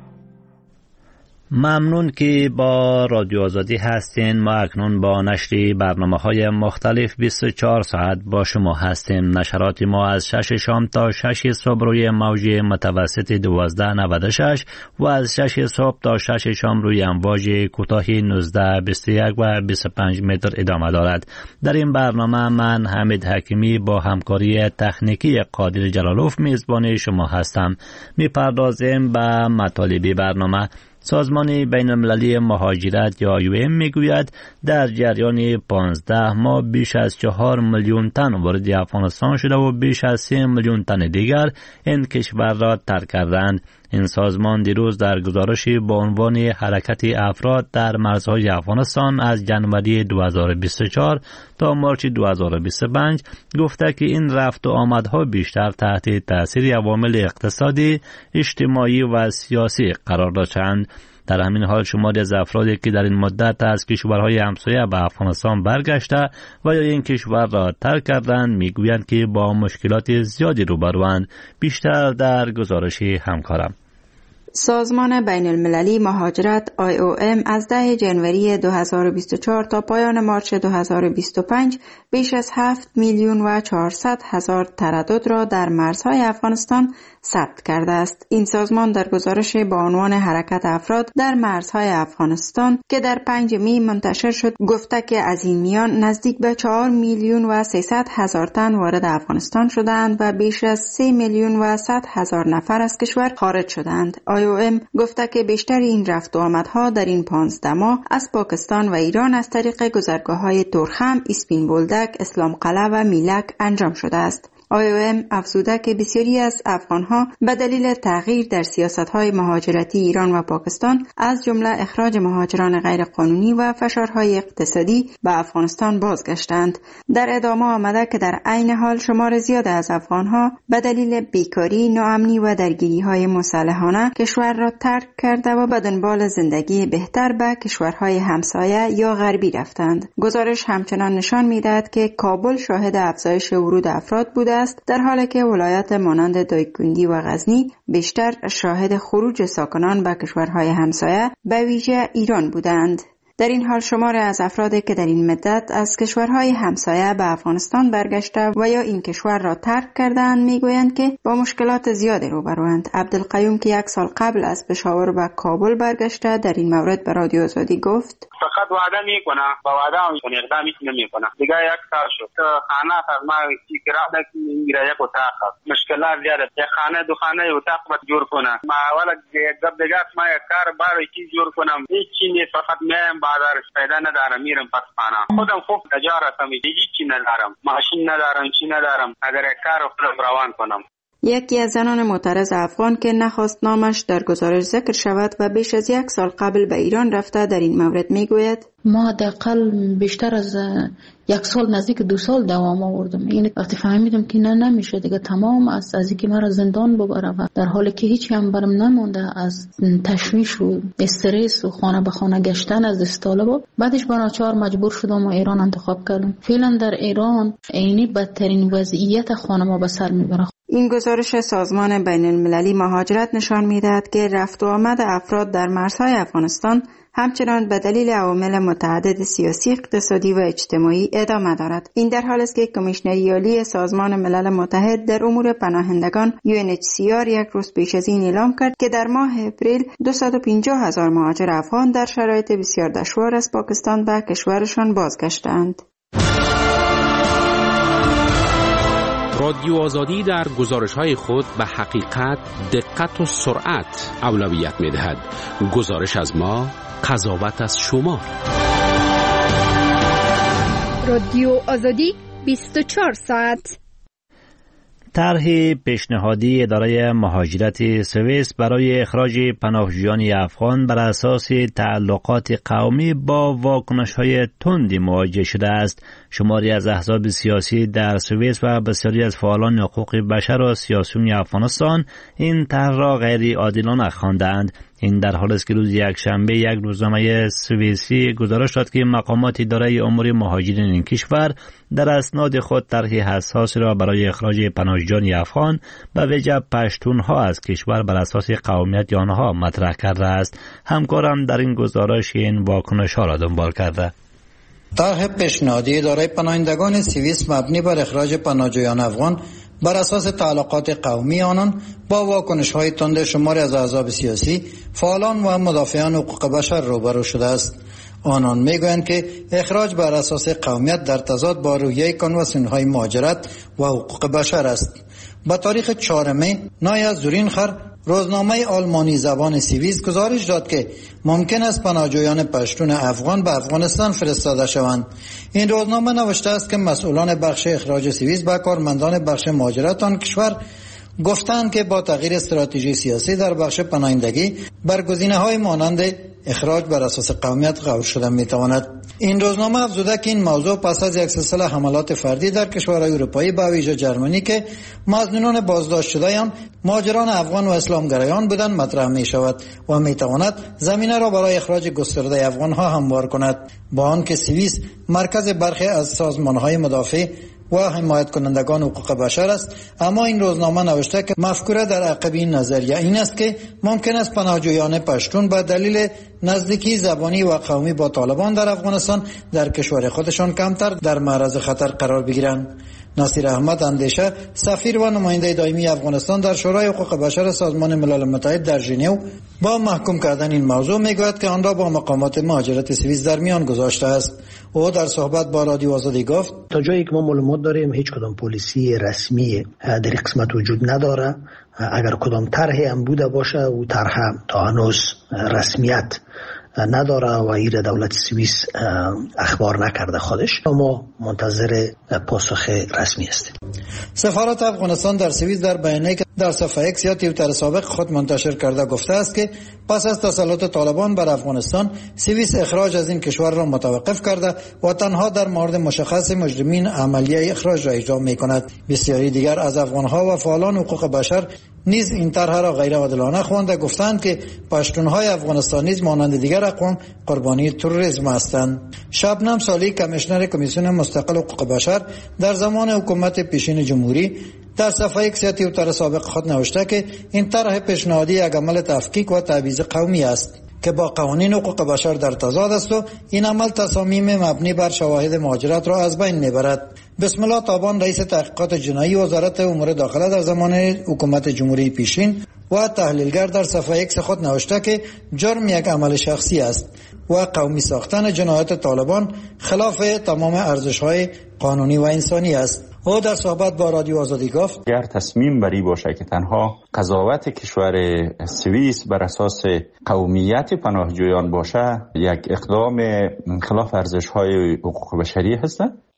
ممنون که با رادیو آزادی هستین. ما اکنون با نشر برنامه‌های مختلف بیست و چهار ساعت با شما هستیم. نشرات ما از شش شام تا شش صبح روی موج متوسط دوازده نود و شش و از شش صبح تا شش شام روی امواج کوتاه نوزده بیست و یک و بیست و پنج متر ادامه دارد. در این برنامه من حمید حکیمی با همکاری تکنیکی قادر جلالوف میزبان شما هستم. میپردازیم به مطالب برنامه. سازمان بین‌المللی مهاجرت یا یو ام میگوید در جریان پانزده ماه بیش از چهار میلیون تن وارد افغانستان شده و بیش از سه میلیون تن دیگر این کشور را ترک کردند. این سازمان دیروز در گزارشی با عنوان حرکت افراد در مرزهای افغانستان از جنوری دو هزار و بیست و چهار تا مارچ دو هزار و بیست و پنج گفته که این رفت و آمدها بیشتر تحت تاثیر عوامل اقتصادی، اجتماعی و سیاسی قرار داشتند. در همین حال شماری از افرادی که در این مدت از کشورهای همسایه به افغانستان برگشته و یا این کشور را ترک کردند میگویند که با مشکلات زیادی روبروند. بیشتر در گزارش همکارم. سازمان بین المللی مهاجرت آی او ام از ده جنوری دو هزار و بیست و چهار تا پایان مارچ دو هزار و بیست و پنج بیش از هفت میلیون و چهارصد هزار تردد را در مرزهای افغانستان ثبت کرده است. این سازمان در گزارش با عنوان حرکت افراد در مرزهای افغانستان که در پنج می منتشر شد گفته که از این میان نزدیک به چهار میلیون و سیصد هزار تن وارد افغانستان شدند و بیش از سه میلیون و صد هزار نفر از کشور خارج شدند. آی او ام گفته که بیشتر این رفت و آمدها در این پانزده ماه از پاکستان و ایران از طریق گذرگاه‌های تورخم، اسپین بولدک، اسلام قلعه و میلک انجام شده است. آی او ام افزوده که بسیاری از افغانها به دلیل تغییر در سیاست‌های مهاجرتی ایران و پاکستان از جمله اخراج مهاجران غیرقانونی و فشارهای اقتصادی به افغانستان بازگشتند. در ادامه آمده که در عین حال شمار زیاد از افغانها به دلیل بیکاری، ناامنی و درگیری‌های مسلحانه کشور را ترک کرده و به دنبال زندگی بهتر به کشورهای همسایه یا غربی رفتند. گزارش همچنان نشان می‌دهد که کابل شاهد افزایش ورود افراد بوده است، در حالی که ولایات مانند دایکنڈی و غزنی بیشتر شاهد خروج ساکنان به کشورهای همسایه به ویژه ایران بودند. در این حال شمار از افرادی که در این مدت از کشورهای همسایه به افغانستان برگشته و یا این کشور را ترک کردند میگویند که با مشکلات زیادی روبروند. عبدالقیوم که یک سال قبل از پشاور به کابل برگشته در این مورد به رادیو آزادی گفت: فقط وعده میکنه، با وعده هم میکنه، اقدام هیچ نمیکنه. دیگه یک سال شد که خانه از ما کرایه دادن میگیره، یک اتاق مشکلات زیاده، یک خانه دو خانه اتاق باید جور کنه. ما اولا گپ دیگه ما یک کار برای چی جور کنم، هیچ چی نیست، فقط میام بازارش پیدا ندارم، میرم پس خانه خودم خوب تجارتم، هیچ چی ندارم، ماشین ندارم، چی ندارم، اگر یک کار خودم روان کنم. یکی از زنان معترض افغان که نخواست نامش در گزارش ذکر شود و بیش از یک سال قبل به ایران رفته در این مورد میگوید: ما حداقل بیشتر از یک سال نزدیک دو سال دوام آوردم. این وقتی فهمیدم که نه نمیشه دیگه، تمام از از اینکه مرا زندان ببره و در حالی که هیچ هم برم نمونده از تشویش و استرس و خانه به خانه گشتن از استالبا، بعدش بناچار مجبور شدم و ایران انتخاب کردم. فعلا در ایران عینی بدترین وضعیت خانه ما به سر میبره. این گزارش سازمان بین المللی مهاجرت نشان می‌دهد که رفت و آمد افراد در مرزهای افغانستان همچنان به دلیل عوامل متعدد سیاسی، اقتصادی و اجتماعی ادامه دارد. این در حالی است که کمیشنری عالی سازمان ملل متحد در امور پناهندگان یو ان اچ سی آر یک روز پیش از این اعلام کرد که در ماه اپریل دویست و پنجاه هزار مهاجر افغان در شرایط بسیار دشوار از پاکستان به کشورشان بازگشتند. رادیو آزادی در گزارش‌های خود به حقیقت، دقت و سرعت اولویت می‌دهد. گزارش از ما، قضاوت از شما. رادیو آزادی بیست و چهار ساعت. طرح پیشنهادی اداره مهاجرت سوئیس برای اخراج پناهجویان افغان بر اساس تعلقات قومی با واکنش‌های تندی مواجه شده است. شماری از احزاب سیاسی در سوئیس و بسیاری از فعالان حقوق بشر و سیاسیون افغانستان این طرح را غیر عادلانه خواندند. این در حالی است که روز یکشنبه یک روزنامه سوئیسی گزارش داد که مقامات اداره امور مهاجرین این کشور در اسناد خود طرح حساس را برای اخراج پناهجویان افغان به ویژه پشتونها از کشور بر اساس قومیت آنها مطرح کرده است. همکارم در این گزارش این واکنش‌ها را دنبال کرده. طرح پیشنهادی اداره پناهندگان سوئیس مبنی بر اخراج پناهجویان افغان بر اساس تعلقات قومی آنان با واکنش‌های تند شماری از احزاب سیاسی، فعالان و مدافعان حقوق بشر روبرو شده است. آنان میگویند که اخراج بر اساس قومیت در تضاد با رویه کنوانسیون‌های مهاجرت و حقوق بشر است. با تاریخ چهارم می نایا زورینخر روزنامه آلمانی زبان سوئیس گزارش داد که ممکن است پناهجویان پشتون افغان به افغانستان فرستاده شوند. این روزنامه نوشته است که مسئولان بخش اخراج سوئیس به کارمندان بخش مهاجرت آن کشور گفتند که با تغییر استراتژی سیاسی در بخش پناهندگی برگزینه‌های مانند اخراج بر اساس قومیت قبول شدن میتواند. این روزنامه افزوده که این موضوع پس از یک سلسله حملات فردی در کشورهای اروپایی به ویژه جرمنی که مظنونان بازداشت شده هم مهاجران افغان و اسلامگرایان بودند مطرح می شود و می تواند زمینه را برای اخراج گسترده افغان ها هموار کند. با آنکه سوئیس مرکز برخی از سازمانهای مدافع و حمایت کنندگان حقوق بشر است، اما این روزنامه نوشته که مفکوره در عقب این نظریه این است که ممکن است پناهجویان پشتون به دلیل نزدیکی زبانی و قومی با طالبان در افغانستان در کشور خودشان کمتر در معرض خطر قرار بگیرند. ناصر احمد اندیشه، سفیر و نماینده دائمی افغانستان در شورای حقوق بشر سازمان ملل متحد در ژنو، با محکوم کردن این موضوع میگوید که آن را با مقامات مهاجرت سوئیس در میان گذاشته است. او در صحبت با رادیو آزادی گفت: تا جایی که ما معلومات داریم هیچ کدام پلیسی رسمی در این قسمت وجود نداره. اگر کدام طرحی هم بوده باشه او طرح تا هنوز رسمیت نداره و ایر دولت سوئیس اخبار نکرده خودش. ما منتظر پاسخ رسمی هستیم. سفارت افغانستان در سوئیس در بیانیه‌ای که در صفحه اکس یا توییتر سابق خود منتشر کرده گفته است که پس از تسلط طالبان بر افغانستان، سوئیس اخراج از این کشور را متوقف کرده و تنها در مورد مشخص مجرمین عملیه اخراج را اجرا می‌کند. بسیاری دیگر از افغان‌ها و فعالان حقوق بشر نیز این طرح را غیر عادلانه خوانده گفتند که پشتون‌های افغانستان نیز مانند دیگر اقوام قربانی تروریسم هستند. شبنم سالی، کمیشنر کمیسیون مستقل حقوق بشر، در زمان حکومت پیشین جمهوری در صفحه یک یا توییتر سابق خود نوشته که این طرح پیشنهادی یک عمل تفکیک و تبعیض قومی است که با قوانین حقوق بشر در تضاد است و این عمل تصامیم مبنی بر شواهد مهاجرت را از بین میبرد. بسم الله تابان، رئیس تحقیقات جنایی وزارت امور داخله در زمان حکومت جمهوری پیشین و تحلیلگر، در صفحه اکس خود نوشته که جرم یک عمل شخصی است و قومی ساختن جنایات طالبان خلاف تمام ارزش‌های قانونی و انسانی است. او در صحبت با رادیو آزادی گفت اگر تصمیم بری باشه که تنها قضاوت کشور سوئیس بر اساس قومیت پناهجویان باشه، یک اقدام خلاف ارزش‌های حقوق بشری هست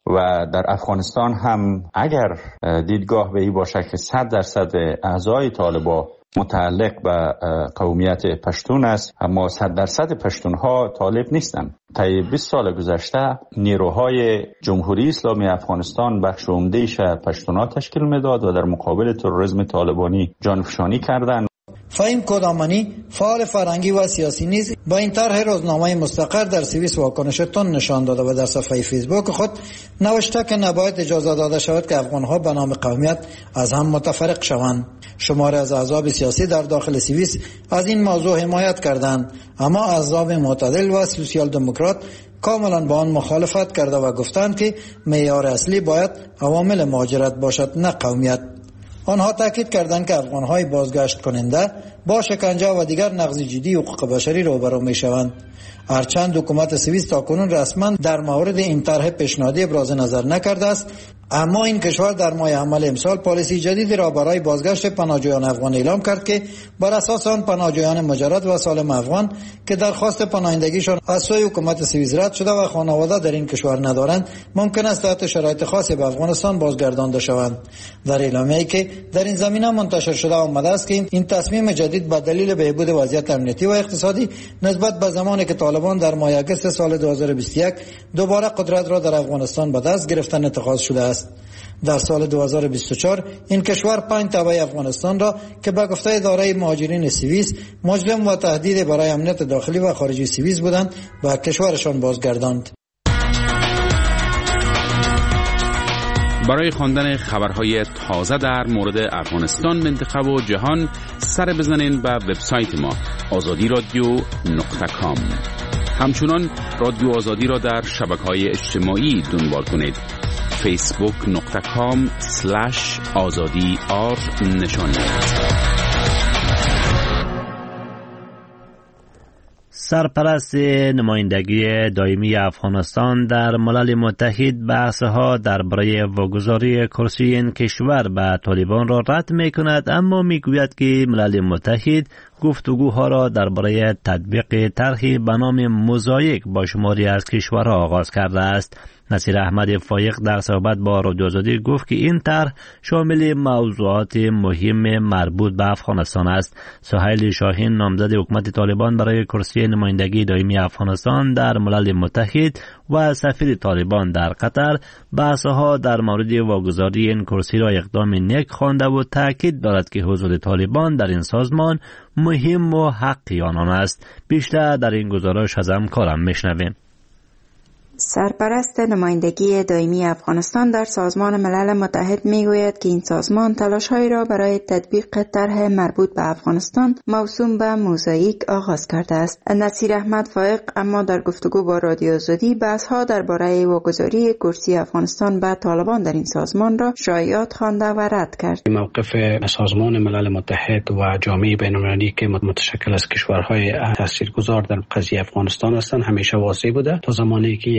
و در افغانستان هم اگر دیدگاه به این باشه که صد درصد اعضای طالبان متعلق به قومیت پشتون است، اما صد درصد پشتونها طالب نیستند. طی بیست سال گذشته نیروهای جمهوری اسلامی افغانستان بخش عمده‌اش پشتونها تشکیل میداد و در مقابل تروریسم طالبانی جانفشانی کردند. فهیم کودامانی، فعال فرهنگی و سیاسی نیز با این طرح روزنامه مستقر در سوئیس واکنش تند نشان داده و در صفحه فیسبوک خود نوشته که نباید اجازه داده شود که افغانها به نام قومیت از هم متفرق شوند. شماری از احزاب سیاسی در داخل سوئیس از این موضوع حمایت کردند، اما احزاب معتدل و سوسیال دموکرات کاملا با آن مخالفت کرده و گفتند که معیار اصلی باید عوامل مهاجرت باشد، نه قومیت. آنها تاکید کردند که افغان‌های بازگشت کننده با شکنجه و دیگر نقض جدی حقوق بشری روبرو می‌شوند. هرچند حکومت سوئیس تاکنون رسما در مورد این طرح پیشنهادی ابراز نظر نکرده است، اما این کشور در ماه حمل امسال پالیسی جدیدی را برای بازگشت پناهجویان افغان اعلام کرد که بر اساس آن پناهجویان مجرد و سالم افغان که درخواست پناهندگیشان از سوی حکومت سوئیس رد شده و خانواده در این کشور ندارند، ممکن است تحت شرایط خاصی به افغانستان بازگردانده شوند. در اعلامیه‌ای که در این زمینه منتشر شده آمده است که این تصمیم جدید به دلیل بهبود وضعیت امنیتی و اقتصادی نسبت به زمانی که طالبان در ماه آگوست سال دو هزار و بیست و یک دوباره قدرت را در افغانستان به دست گرفتن اتخاذ شده است. در سال دو هزار و بیست و چهار این کشور پنج تبع افغانستان را که به گفته اداره مهاجرین سوئیس مجرم و تهدید برای امنیت داخلی و خارجی سوئیس بودند و کشورشان بازگرداند. برای خواندن خبرهای تازه در مورد افغانستان، منطقه و جهان سر بزنین به وبسایت ما آزادی رادیو نقطه کام. همچنان رادیو آزادی را در شبکه‌های اجتماعی دنبال کنید. فیسبوک نقطه کام سلش آزادی آر نشانی. سرپرست نمایندگی دائمی افغانستان در ملل متحد بحث‌ها درباره واگذاری کرسی این کشور به طالبان را رد می‌کند، اما می‌گوید که ملل متحد گفتگوها را درباره تطبیق طرحی به نام موزاییک با شماری از کشورها آغاز کرده است. نصیر احمد فایق در صحبت با رادیو آزادی گفت که این طرح شامل موضوعات مهم مربوط به افغانستان است. سهیل شاهین، نامزد حکومت طالبان برای کرسی نمایندگی دائمی افغانستان در ملل متحد و سفیر طالبان در قطر، بحث‌ها در مورد واگذاری این کرسی را اقدام نیک خوانده و تاکید دارد که حضور طالبان در این سازمان مهم و حقی آنان است. بیشتر در این گزارش از همکارم میشنویم. سرپرست نمایندگی دائمی افغانستان در سازمان ملل متحد میگوید که این سازمان تلاش‌هایی را برای تطبیق طرح مربوط به افغانستان موسوم به موزاییک آغاز کرده است. نصیر احمد فایق اما در گفتگو با رادیو آزادی بحث‌ها درباره واگذاری کرسی افغانستان به طالبان در این سازمان را شایعات خوانده و رد کرد. موقف سازمان ملل متحد و جامعه بین‌المللی که متشکل از کشورهای تاثیرگذار در قضیه افغانستان هستند همیشه واضح بوده. تا زمانی که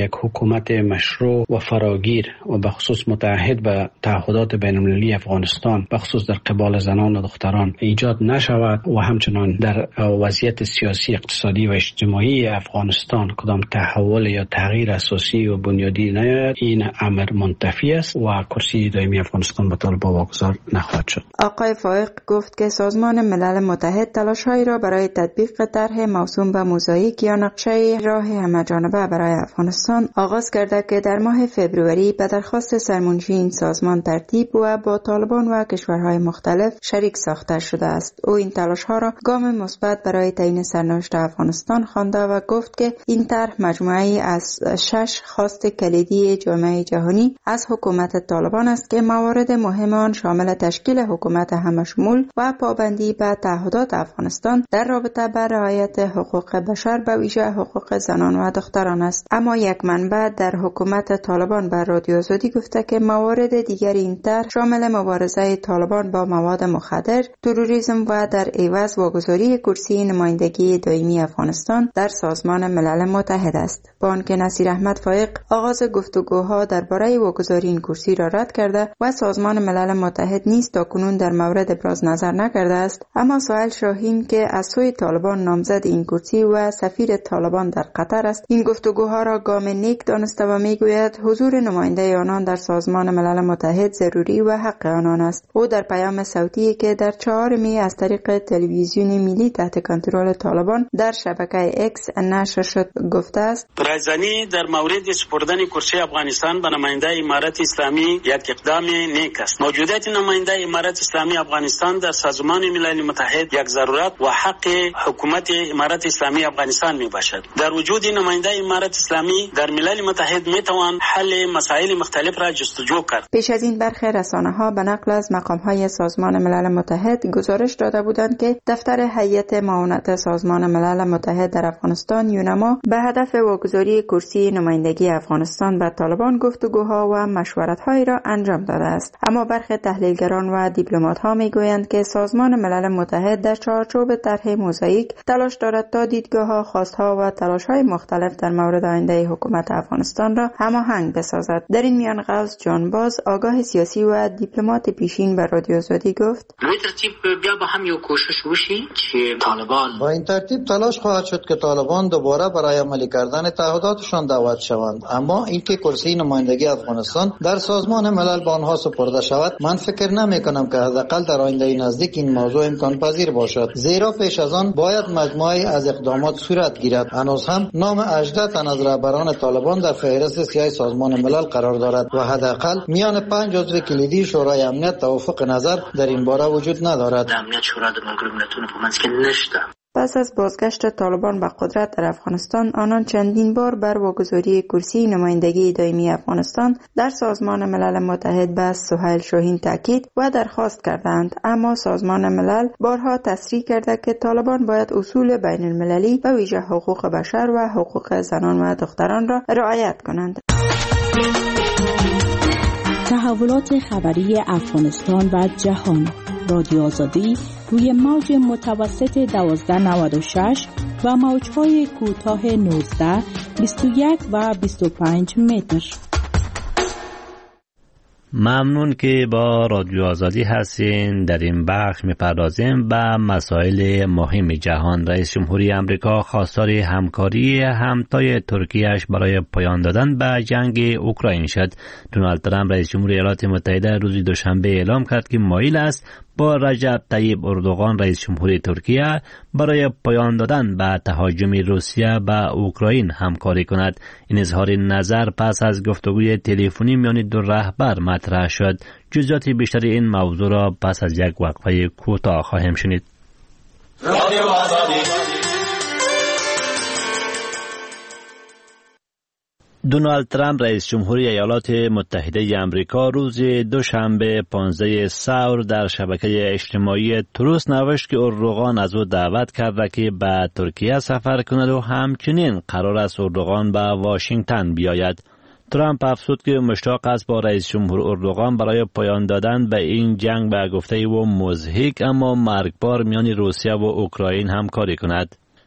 یک حکومت مشروع و فراگیر و به خصوص متعهد به تعهدات بین المللی افغانستان به خصوص در قبال زنان و دختران ایجاد نشود و همچنان در وضعیت سیاسی اقتصادی و اجتماعی افغانستان کدام تحول یا تغییر اساسی و بنیادی نیاید، این امر منتفی است و کرسی دائمی افغانستان به طالبان واگذار نخواهد شد. آقای فائق گفت که سازمان ملل متحد تلاش‌هایی را برای تطبیق طرح موسوم به موزاییک یا نقشه راه همه‌جانبه برای افغانستان آغاز کرده که در ماه فوریه به درخواست سرمنشی این سازمان ترتیب و با طالبان و کشورهای مختلف شریک ساخته شده است. او این تلاش‌ها را گام مثبت برای تعیین سرنوشت افغانستان خوانده و گفت که این طرح مجموعه‌ای از شش خواست کلیدی جامعه جهانی از حکومت طالبان است که موارد مهم آن شامل تشکیل حکومت همشمول و پابندی به تعهدات افغانستان در رابطه با رعایت حقوق بشر به ویژه حقوق زنان و دختران است. اما یک منبع در حکومت طالبان به رادیو آزادی گفته که موارد دیگر این طرح شامل مبارزه طالبان با مواد مخدر، تروریسم و در عوض واگذاری کرسی نمایندگی دائمی افغانستان در سازمان ملل متحد است. با آنکه نصیر احمد فائق آغاز گفتگوها درباره واگذاری این کرسی را رد کرده و سازمان ملل متحد نیز تاکنون در مورد ابراز نظر نکرده است، اما سهیل شاهین که از سوی طالبان نامزد این کرسی و سفیر طالبان در قطر است، این گفتگوها را گام نیک دانسته و میگوید حضور نماینده آنان در سازمان ملل متحد ضروری و حق آنان است. او در پیام صوتی که در چهار می از طریق تلویزیون ملی تحت کنترل طالبان در شبکه اکس نشر شد گفته است: رایزنی در مورد سپردن کرسی افغانستان به نماینده امارت اسلامی یک اقدام نیک است. موجودیت نماینده امارت اسلامی افغانستان در سازمان ملل متحد یک ضرورت و حق حکومت امارت اسلامی افغانستان می باشد. در وجود نماینده امارت اسلامی در ملل متحد می توان حل مسائل مختلف را جستجو کرد. پیش از این برخی رسانه‌ها به نقل از مقام‌های سازمان ملل متحد گزارش داده بودند که دفتر هیئت معاونت سازمان ملل متحد در افغانستان یونما به هدف واگذاری کرسی نمایندگی افغانستان به طالبان گفتگوها و مشورت‌هایی را انجام داده است. اما برخی تحلیلگران و دیپلمات‌ها می‌گویند که سازمان ملل متحد در چارچوب طرح موزاییک تلاش دارد تا دیدگاه‌ها، خواست‌ها و تلاش‌های مختلف در مورد آینده حکومت افغانستان را هماهنگ بسازد. در این میان غوث جانباز، آگاه سیاسی و دیپلمات پیشین به رادیو آزادی گفت: به ترتیب بیا با هم یک کوشش وشي چې طالبان با این ترتیب تلاش خواهد شد که طالبان دوباره برای عملی کردن تعهداتشان دعوت شوند. اما اینکه کرسی نمایندگی افغانستان در سازمان ملل به آنها سپرده شود، من فکر نمی کنم که حداقل در آینده نزدیک این موضوع امکان پذیر باشد، زیرا پیش از آن باید مجموعه از اقدامات صورت گیرد. هنوز هم نام هجده تن از رهبران طالبان در فهرست سیاه سازمان ملل قرار دارد و حداقل میان پنج عضو کلیدی شورای امنیت توافق نظر در این باره وجود ندارد. امنیت شورا د ملګرو ملتونو په منځ کې نشته. پس از بازگشت طالبان به قدرت در افغانستان، آنان چندین بار بر واگذاری کرسی نمایندگی دائمی افغانستان در سازمان ملل متحد به سهیل شاهین تاکید و درخواست کردند، اما سازمان ملل بارها تصریح کرده که طالبان باید اصول بین المللی و ویژه حقوق بشر و حقوق زنان و دختران را رعایت کنند. تحولات خبری افغانستان و جهان، رادیو آزادی روی موج متوسط دوازده نود و شش و موج‌های کوتاه نوزده، بیست و یک و بیست و پنج متر. ممنون که با رادیو آزادی هستین. در این بخش می‌پردازیم به مسائل مهم جهان. رئیس جمهوری آمریکا خواستار همکاری همتای ترکیه‌اش برای پایان دادن به جنگ اوکراین شد. دونالد ترامپ رئیس جمهوری ایالات متحده روز دوشنبه اعلام کرد که مایل است با رجب طیب اردوغان رئیس جمهوری ترکیه برای پایان دادن به تهاجم روسیه به اوکراین همکاری کند. این اظهار نظر پس از گفتگوی تلفنی میان دو رهبر مطرح شد. جزئیات بیشتر این موضوع را پس از یک وقفه کوتاه خواهیم شنید. رادیو آزادی. دونالد ترامپ رئیس جمهوری ایالات متحده آمریکا روز دوشنبه پانزده ثور در شبکه اجتماعی تروس نوشت که اردوغان از او دعوت کرده که به ترکیه سفر کند و همچنین قرار است اردوغان به واشنگتن بیاید. ترامپ افزود که مشتاق است با رئیس جمهور اردوغان برای پایان دادن به این جنگ به گفته او مضحک اما مرگبار میان روسیه و اوکراین همکاری کند.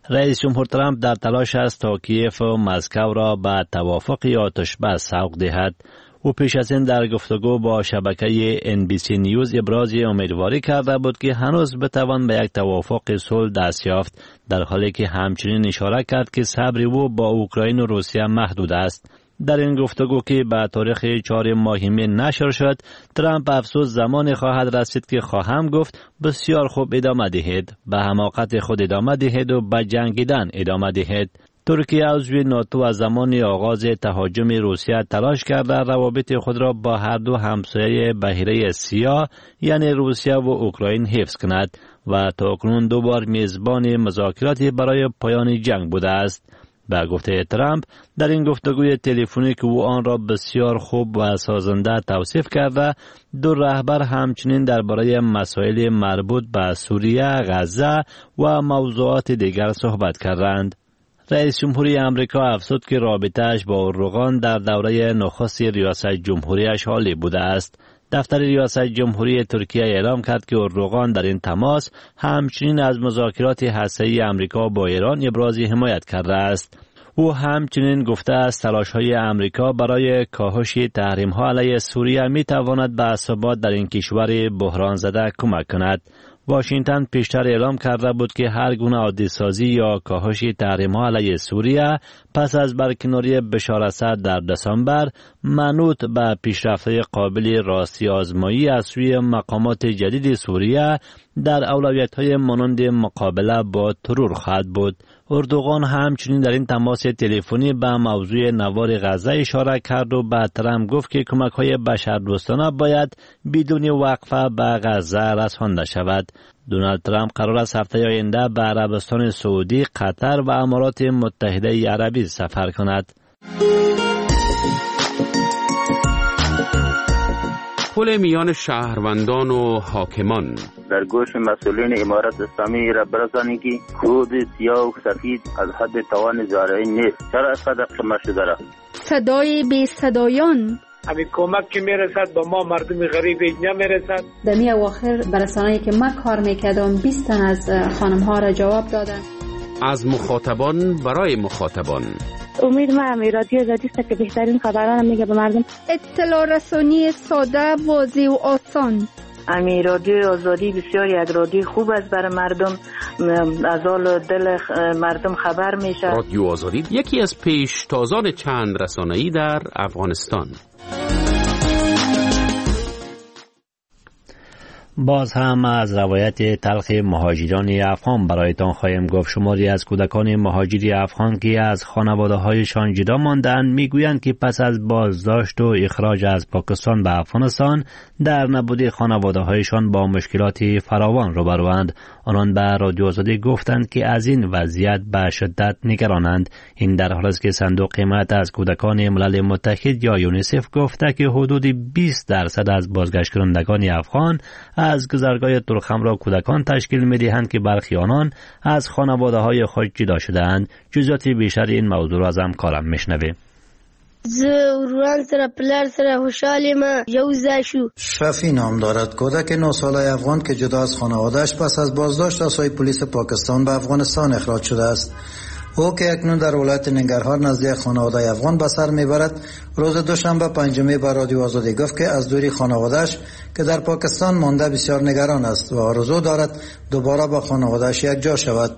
رئیس جمهور ترامپ در تلاش است تا کیف و مسکو را به توافق آتش بس سوق دهد. او پیش از این در گفتگو با شبکه ان بی سی نیوز ابراز امیدواری کرده بود که هنوز بتوان به یک توافق صلح دست یافت، در حالی که همچنین اشاره کرد که صبر او با اوکراین و روسیه محدود است. در این گفتگو که به تاریخ چهار ماه می نشر شد، ترامپ افسوس زمانی خواهد رسید که خواهم گفت بسیار خوب ادامه دهید، به حماقت خود ادامه دهید و به جنگیدن ادامه دهید. ترکیه عضو ناتو از زمان آغاز تهاجم روسیه تلاش کرده روابط خود را با هر دو همسایه بحیره سیاه یعنی روسیه و اوکراین حفظ کند و تاکنون دو بار میزبان مذاکراتی برای پایان جنگ بوده است. به گفته ترامپ در این گفتگوی تلفنی که او آن را بسیار خوب و سازنده توصیف کرده، دو رهبر همچنین درباره مسائل مربوط به سوریه، غزه و موضوعات دیگر صحبت کردند. رئیس جمهوری امریکا افزود که رابطه‌اش با اردوغان در دوره نخست ریاست جمهوریش عالی بوده است. دفتر ریاست جمهوری ترکیه اعلام کرد که اردوغان در این تماس همچنین از مذاکرات هسته‌ای امریکا با ایران ابراز حمایت کرده است. او همچنین گفته است تلاش‌های امریکا برای کاهش تحریم‌ها علیه سوریه می‌تواند به ثبات در این کشور بحران زده کمک کند. واشنگتن پیشتر اعلام کرده بود که هر گونه عادی‌سازی یا کاهش تحریم‌ها علیه سوریه پس از برکناری بشار اسد در دسامبر منوط به پیشرفت‌های قابل راستی آزمایی از سوی مقامات جدید سوریه در اولویت‌های مانند مقابله با ترور خواهد بود. اردوغان همچنین در این تماس تلفنی به موضوع نوار غزه اشاره کرد و به ترامپ گفت که کمک‌های بشردوستانه باید بدون وقفه به غزه رسانده شود. دونالد ترامپ قرار است هفته آینده به عربستان سعودی، قطر و امارات متحده عربی سفر کند. پل میان شهروندان و حاکمان در گوش مسئولین امارت اسلامی را برسانید که کود سیاه و سفید از حد توان زارعین نیست. چرا صدق شما شده را صدای بی صدایان همین کمک که میرسد با ما مردم غریب اینجا میرسد. در می اواخر برسانه‌ای که من کار میکردم بیست تن از خانم ها را جواب دادن. از مخاطبان برای مخاطبان. امید من رادیو آزادی است که بهترین خبران میگه به مردم. اطلاع رسانی ساده، واضح و آسان. امی رادیو آزادی بسیار یک رادیو خوب است برای مردم، از حال دل مردم خبر میشه. رادیو آزادی یکی از پیشتازان چند رسانه‌ای در افغانستان. باز هم از روایت تلخ مهاجران افغان برایتان خواهیم گفت. شماری از کودکان مهاجری افغان که از خانواده‌هایشان جدا ماندند میگویند که پس از بازداشت و اخراج از پاکستان به افغانستان در نبود خانواده‌هایشان با مشکلات فراوان روبروند. آنان به رادیو آزادی گفتند که از این وضعیت به شدت نگرانند. این در حالی است که صندوق حمایت از کودکان ملل متحد یا یونیسف گفته که حدود بیست درصد از بازگشت کنندگان افغان از گذرگاه ترخم را کودکان تشکیل می‌دهند که برخی آنان از خانواده‌های خود جدا شده‌اند. جزئیات بیشتر این موضوع را از همکارم میشنویم. زه وران سره پلار سره خوشحالی ما یو ځای شو. شفی نام دارد، کودک نه ساله افغان که جدا از خانواده‌اش پس از بازداشت از سوی پلیس پاکستان به افغانستان اخراج شده است. او که اکنون در ولایت ننگرهار نزدیک خانواده افغان به سر میبرد، روز دوشنبه پنجمی به رادیو آزادی گفت که از دوری خانواده‌اش که در پاکستان مانده بسیار نگران است و آرزو دارد دوباره با خانواده‌اش یک جا شود.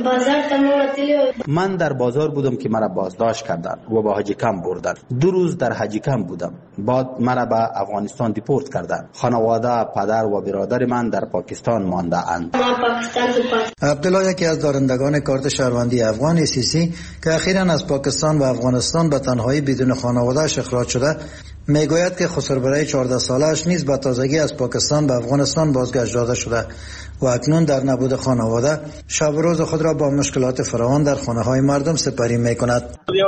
من در بازار بودم که مرا بازداشت کردند و به حاجی کم بردن. دو روز در حاجی کم بودم، بعد مرا به افغانستان دیپورت کردند. خانواده پدر و برادر من در پاکستان مانده اند. عبدالله یکی از دارندگان کارت شهروندی افغان سی سی که اخیراً از پاکستان و افغانستان به تنهایی بدون خانواده‌اش اخراج شده میگوید که خسربرای چهارده ساله‌اش نیز به تازگی از پاکستان به افغانستان بازگشت داده شده و اکنون در نبود خانواده شب و روز خود را با مشکلات فراوان در خانه‌های مردم سپری می‌کند.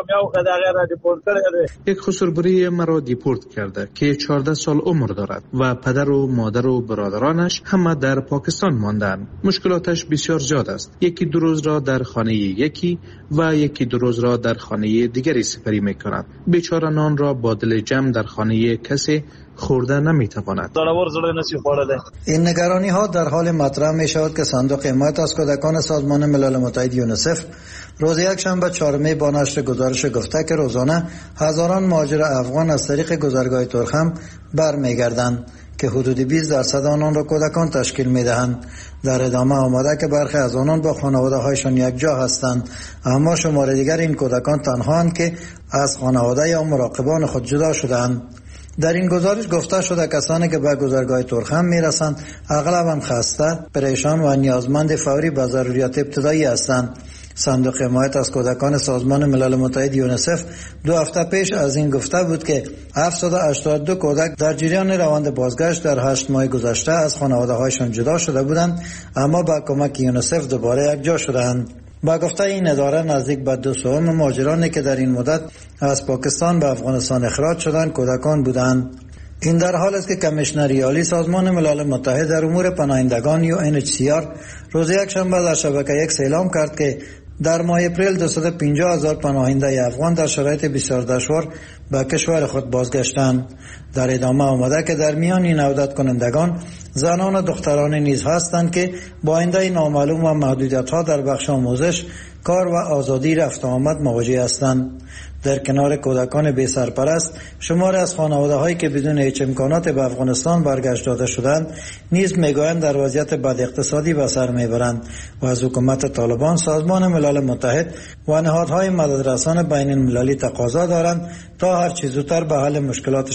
یک خسربری مرا دیپورت کرده که چهارده سال عمر دارد و پدر و مادر و برادرانش همه در پاکستان ماندند. مشکلاتش بسیار زیاد است. یکی دو روز را در خانه یکی و یکی دو روز را در خانه دیگری سپری می‌کند. بیچاره نان را با دل جمع در خانه کسی خورده نمیتواند. این نگرانی ها در حال مطرح می شود که صندوق حمایت از کودکان سازمان ملل متحد یونیسف روز یک شنبه چهارم با نشر گزارش گفته که روزانه هزاران مهاجر افغان از طریق گذرگاه ترخم برمیگردند که حدود بیست درصد آنان را کودکان تشکیل میدهند. در ادامه آمده که برخی از آنان با خانواده هایشان یک جا هستند، اما شمار دیگر این کودکان تنهاند که از خانواده یا مراقبان خود جدا شدند. در این گزارش گفته شده کسانی که به گذرگاه ترخم میرسند اغلبا خسته، پریشان و نیازمند فوری به ضروریات ابتدایی هستند. صندوق حمایت از کودکان سازمان ملل متحد یونیسف دو هفته پیش از این گفته بود که هفتصد و هشتاد و دو کودک در جریان روند بازگشت در هشت ماه گذشته از خانواده هایشان جدا شده بودند، اما با کمک یونیسف دوباره یک جا شدند. با گفته این اداره نزدیک به دو سوم مهاجرانی که در این مدت از پاکستان به افغانستان اخراج شدند کودکان بودند. این در حال است که کمیشنر عالی سازمان ملل متحد در امور پناهندگان یو ان اچ سی آر روز یک شنبه در شبکه یک اعلام کرد که در ماه اپریل دویست و پنجاه هزار پناهنده افغان در شرایط بسیار دشوار به کشور خود بازگشتند. در ادامه آمده که در میان این عودت کنندگان زنان و دختران نیز هستند که با آینده نامعلوم و محدودیت‌ها در بخش آموزش، کار و آزادی رفت و آمد مواجه هستند. در کنار کودکان بی سرپرست، شمار از خانواده هایی که بدون هیچ امکانات به افغانستان برگشت داده شدند نیز میگویند در وضعیت بد اقتصادی به سر میبرند و از حکومت طالبان، سازمان ملل متحد و نهادهای مددرسان بین المللی تقاضا دارند تا هر چه زودتر به حل مشکلات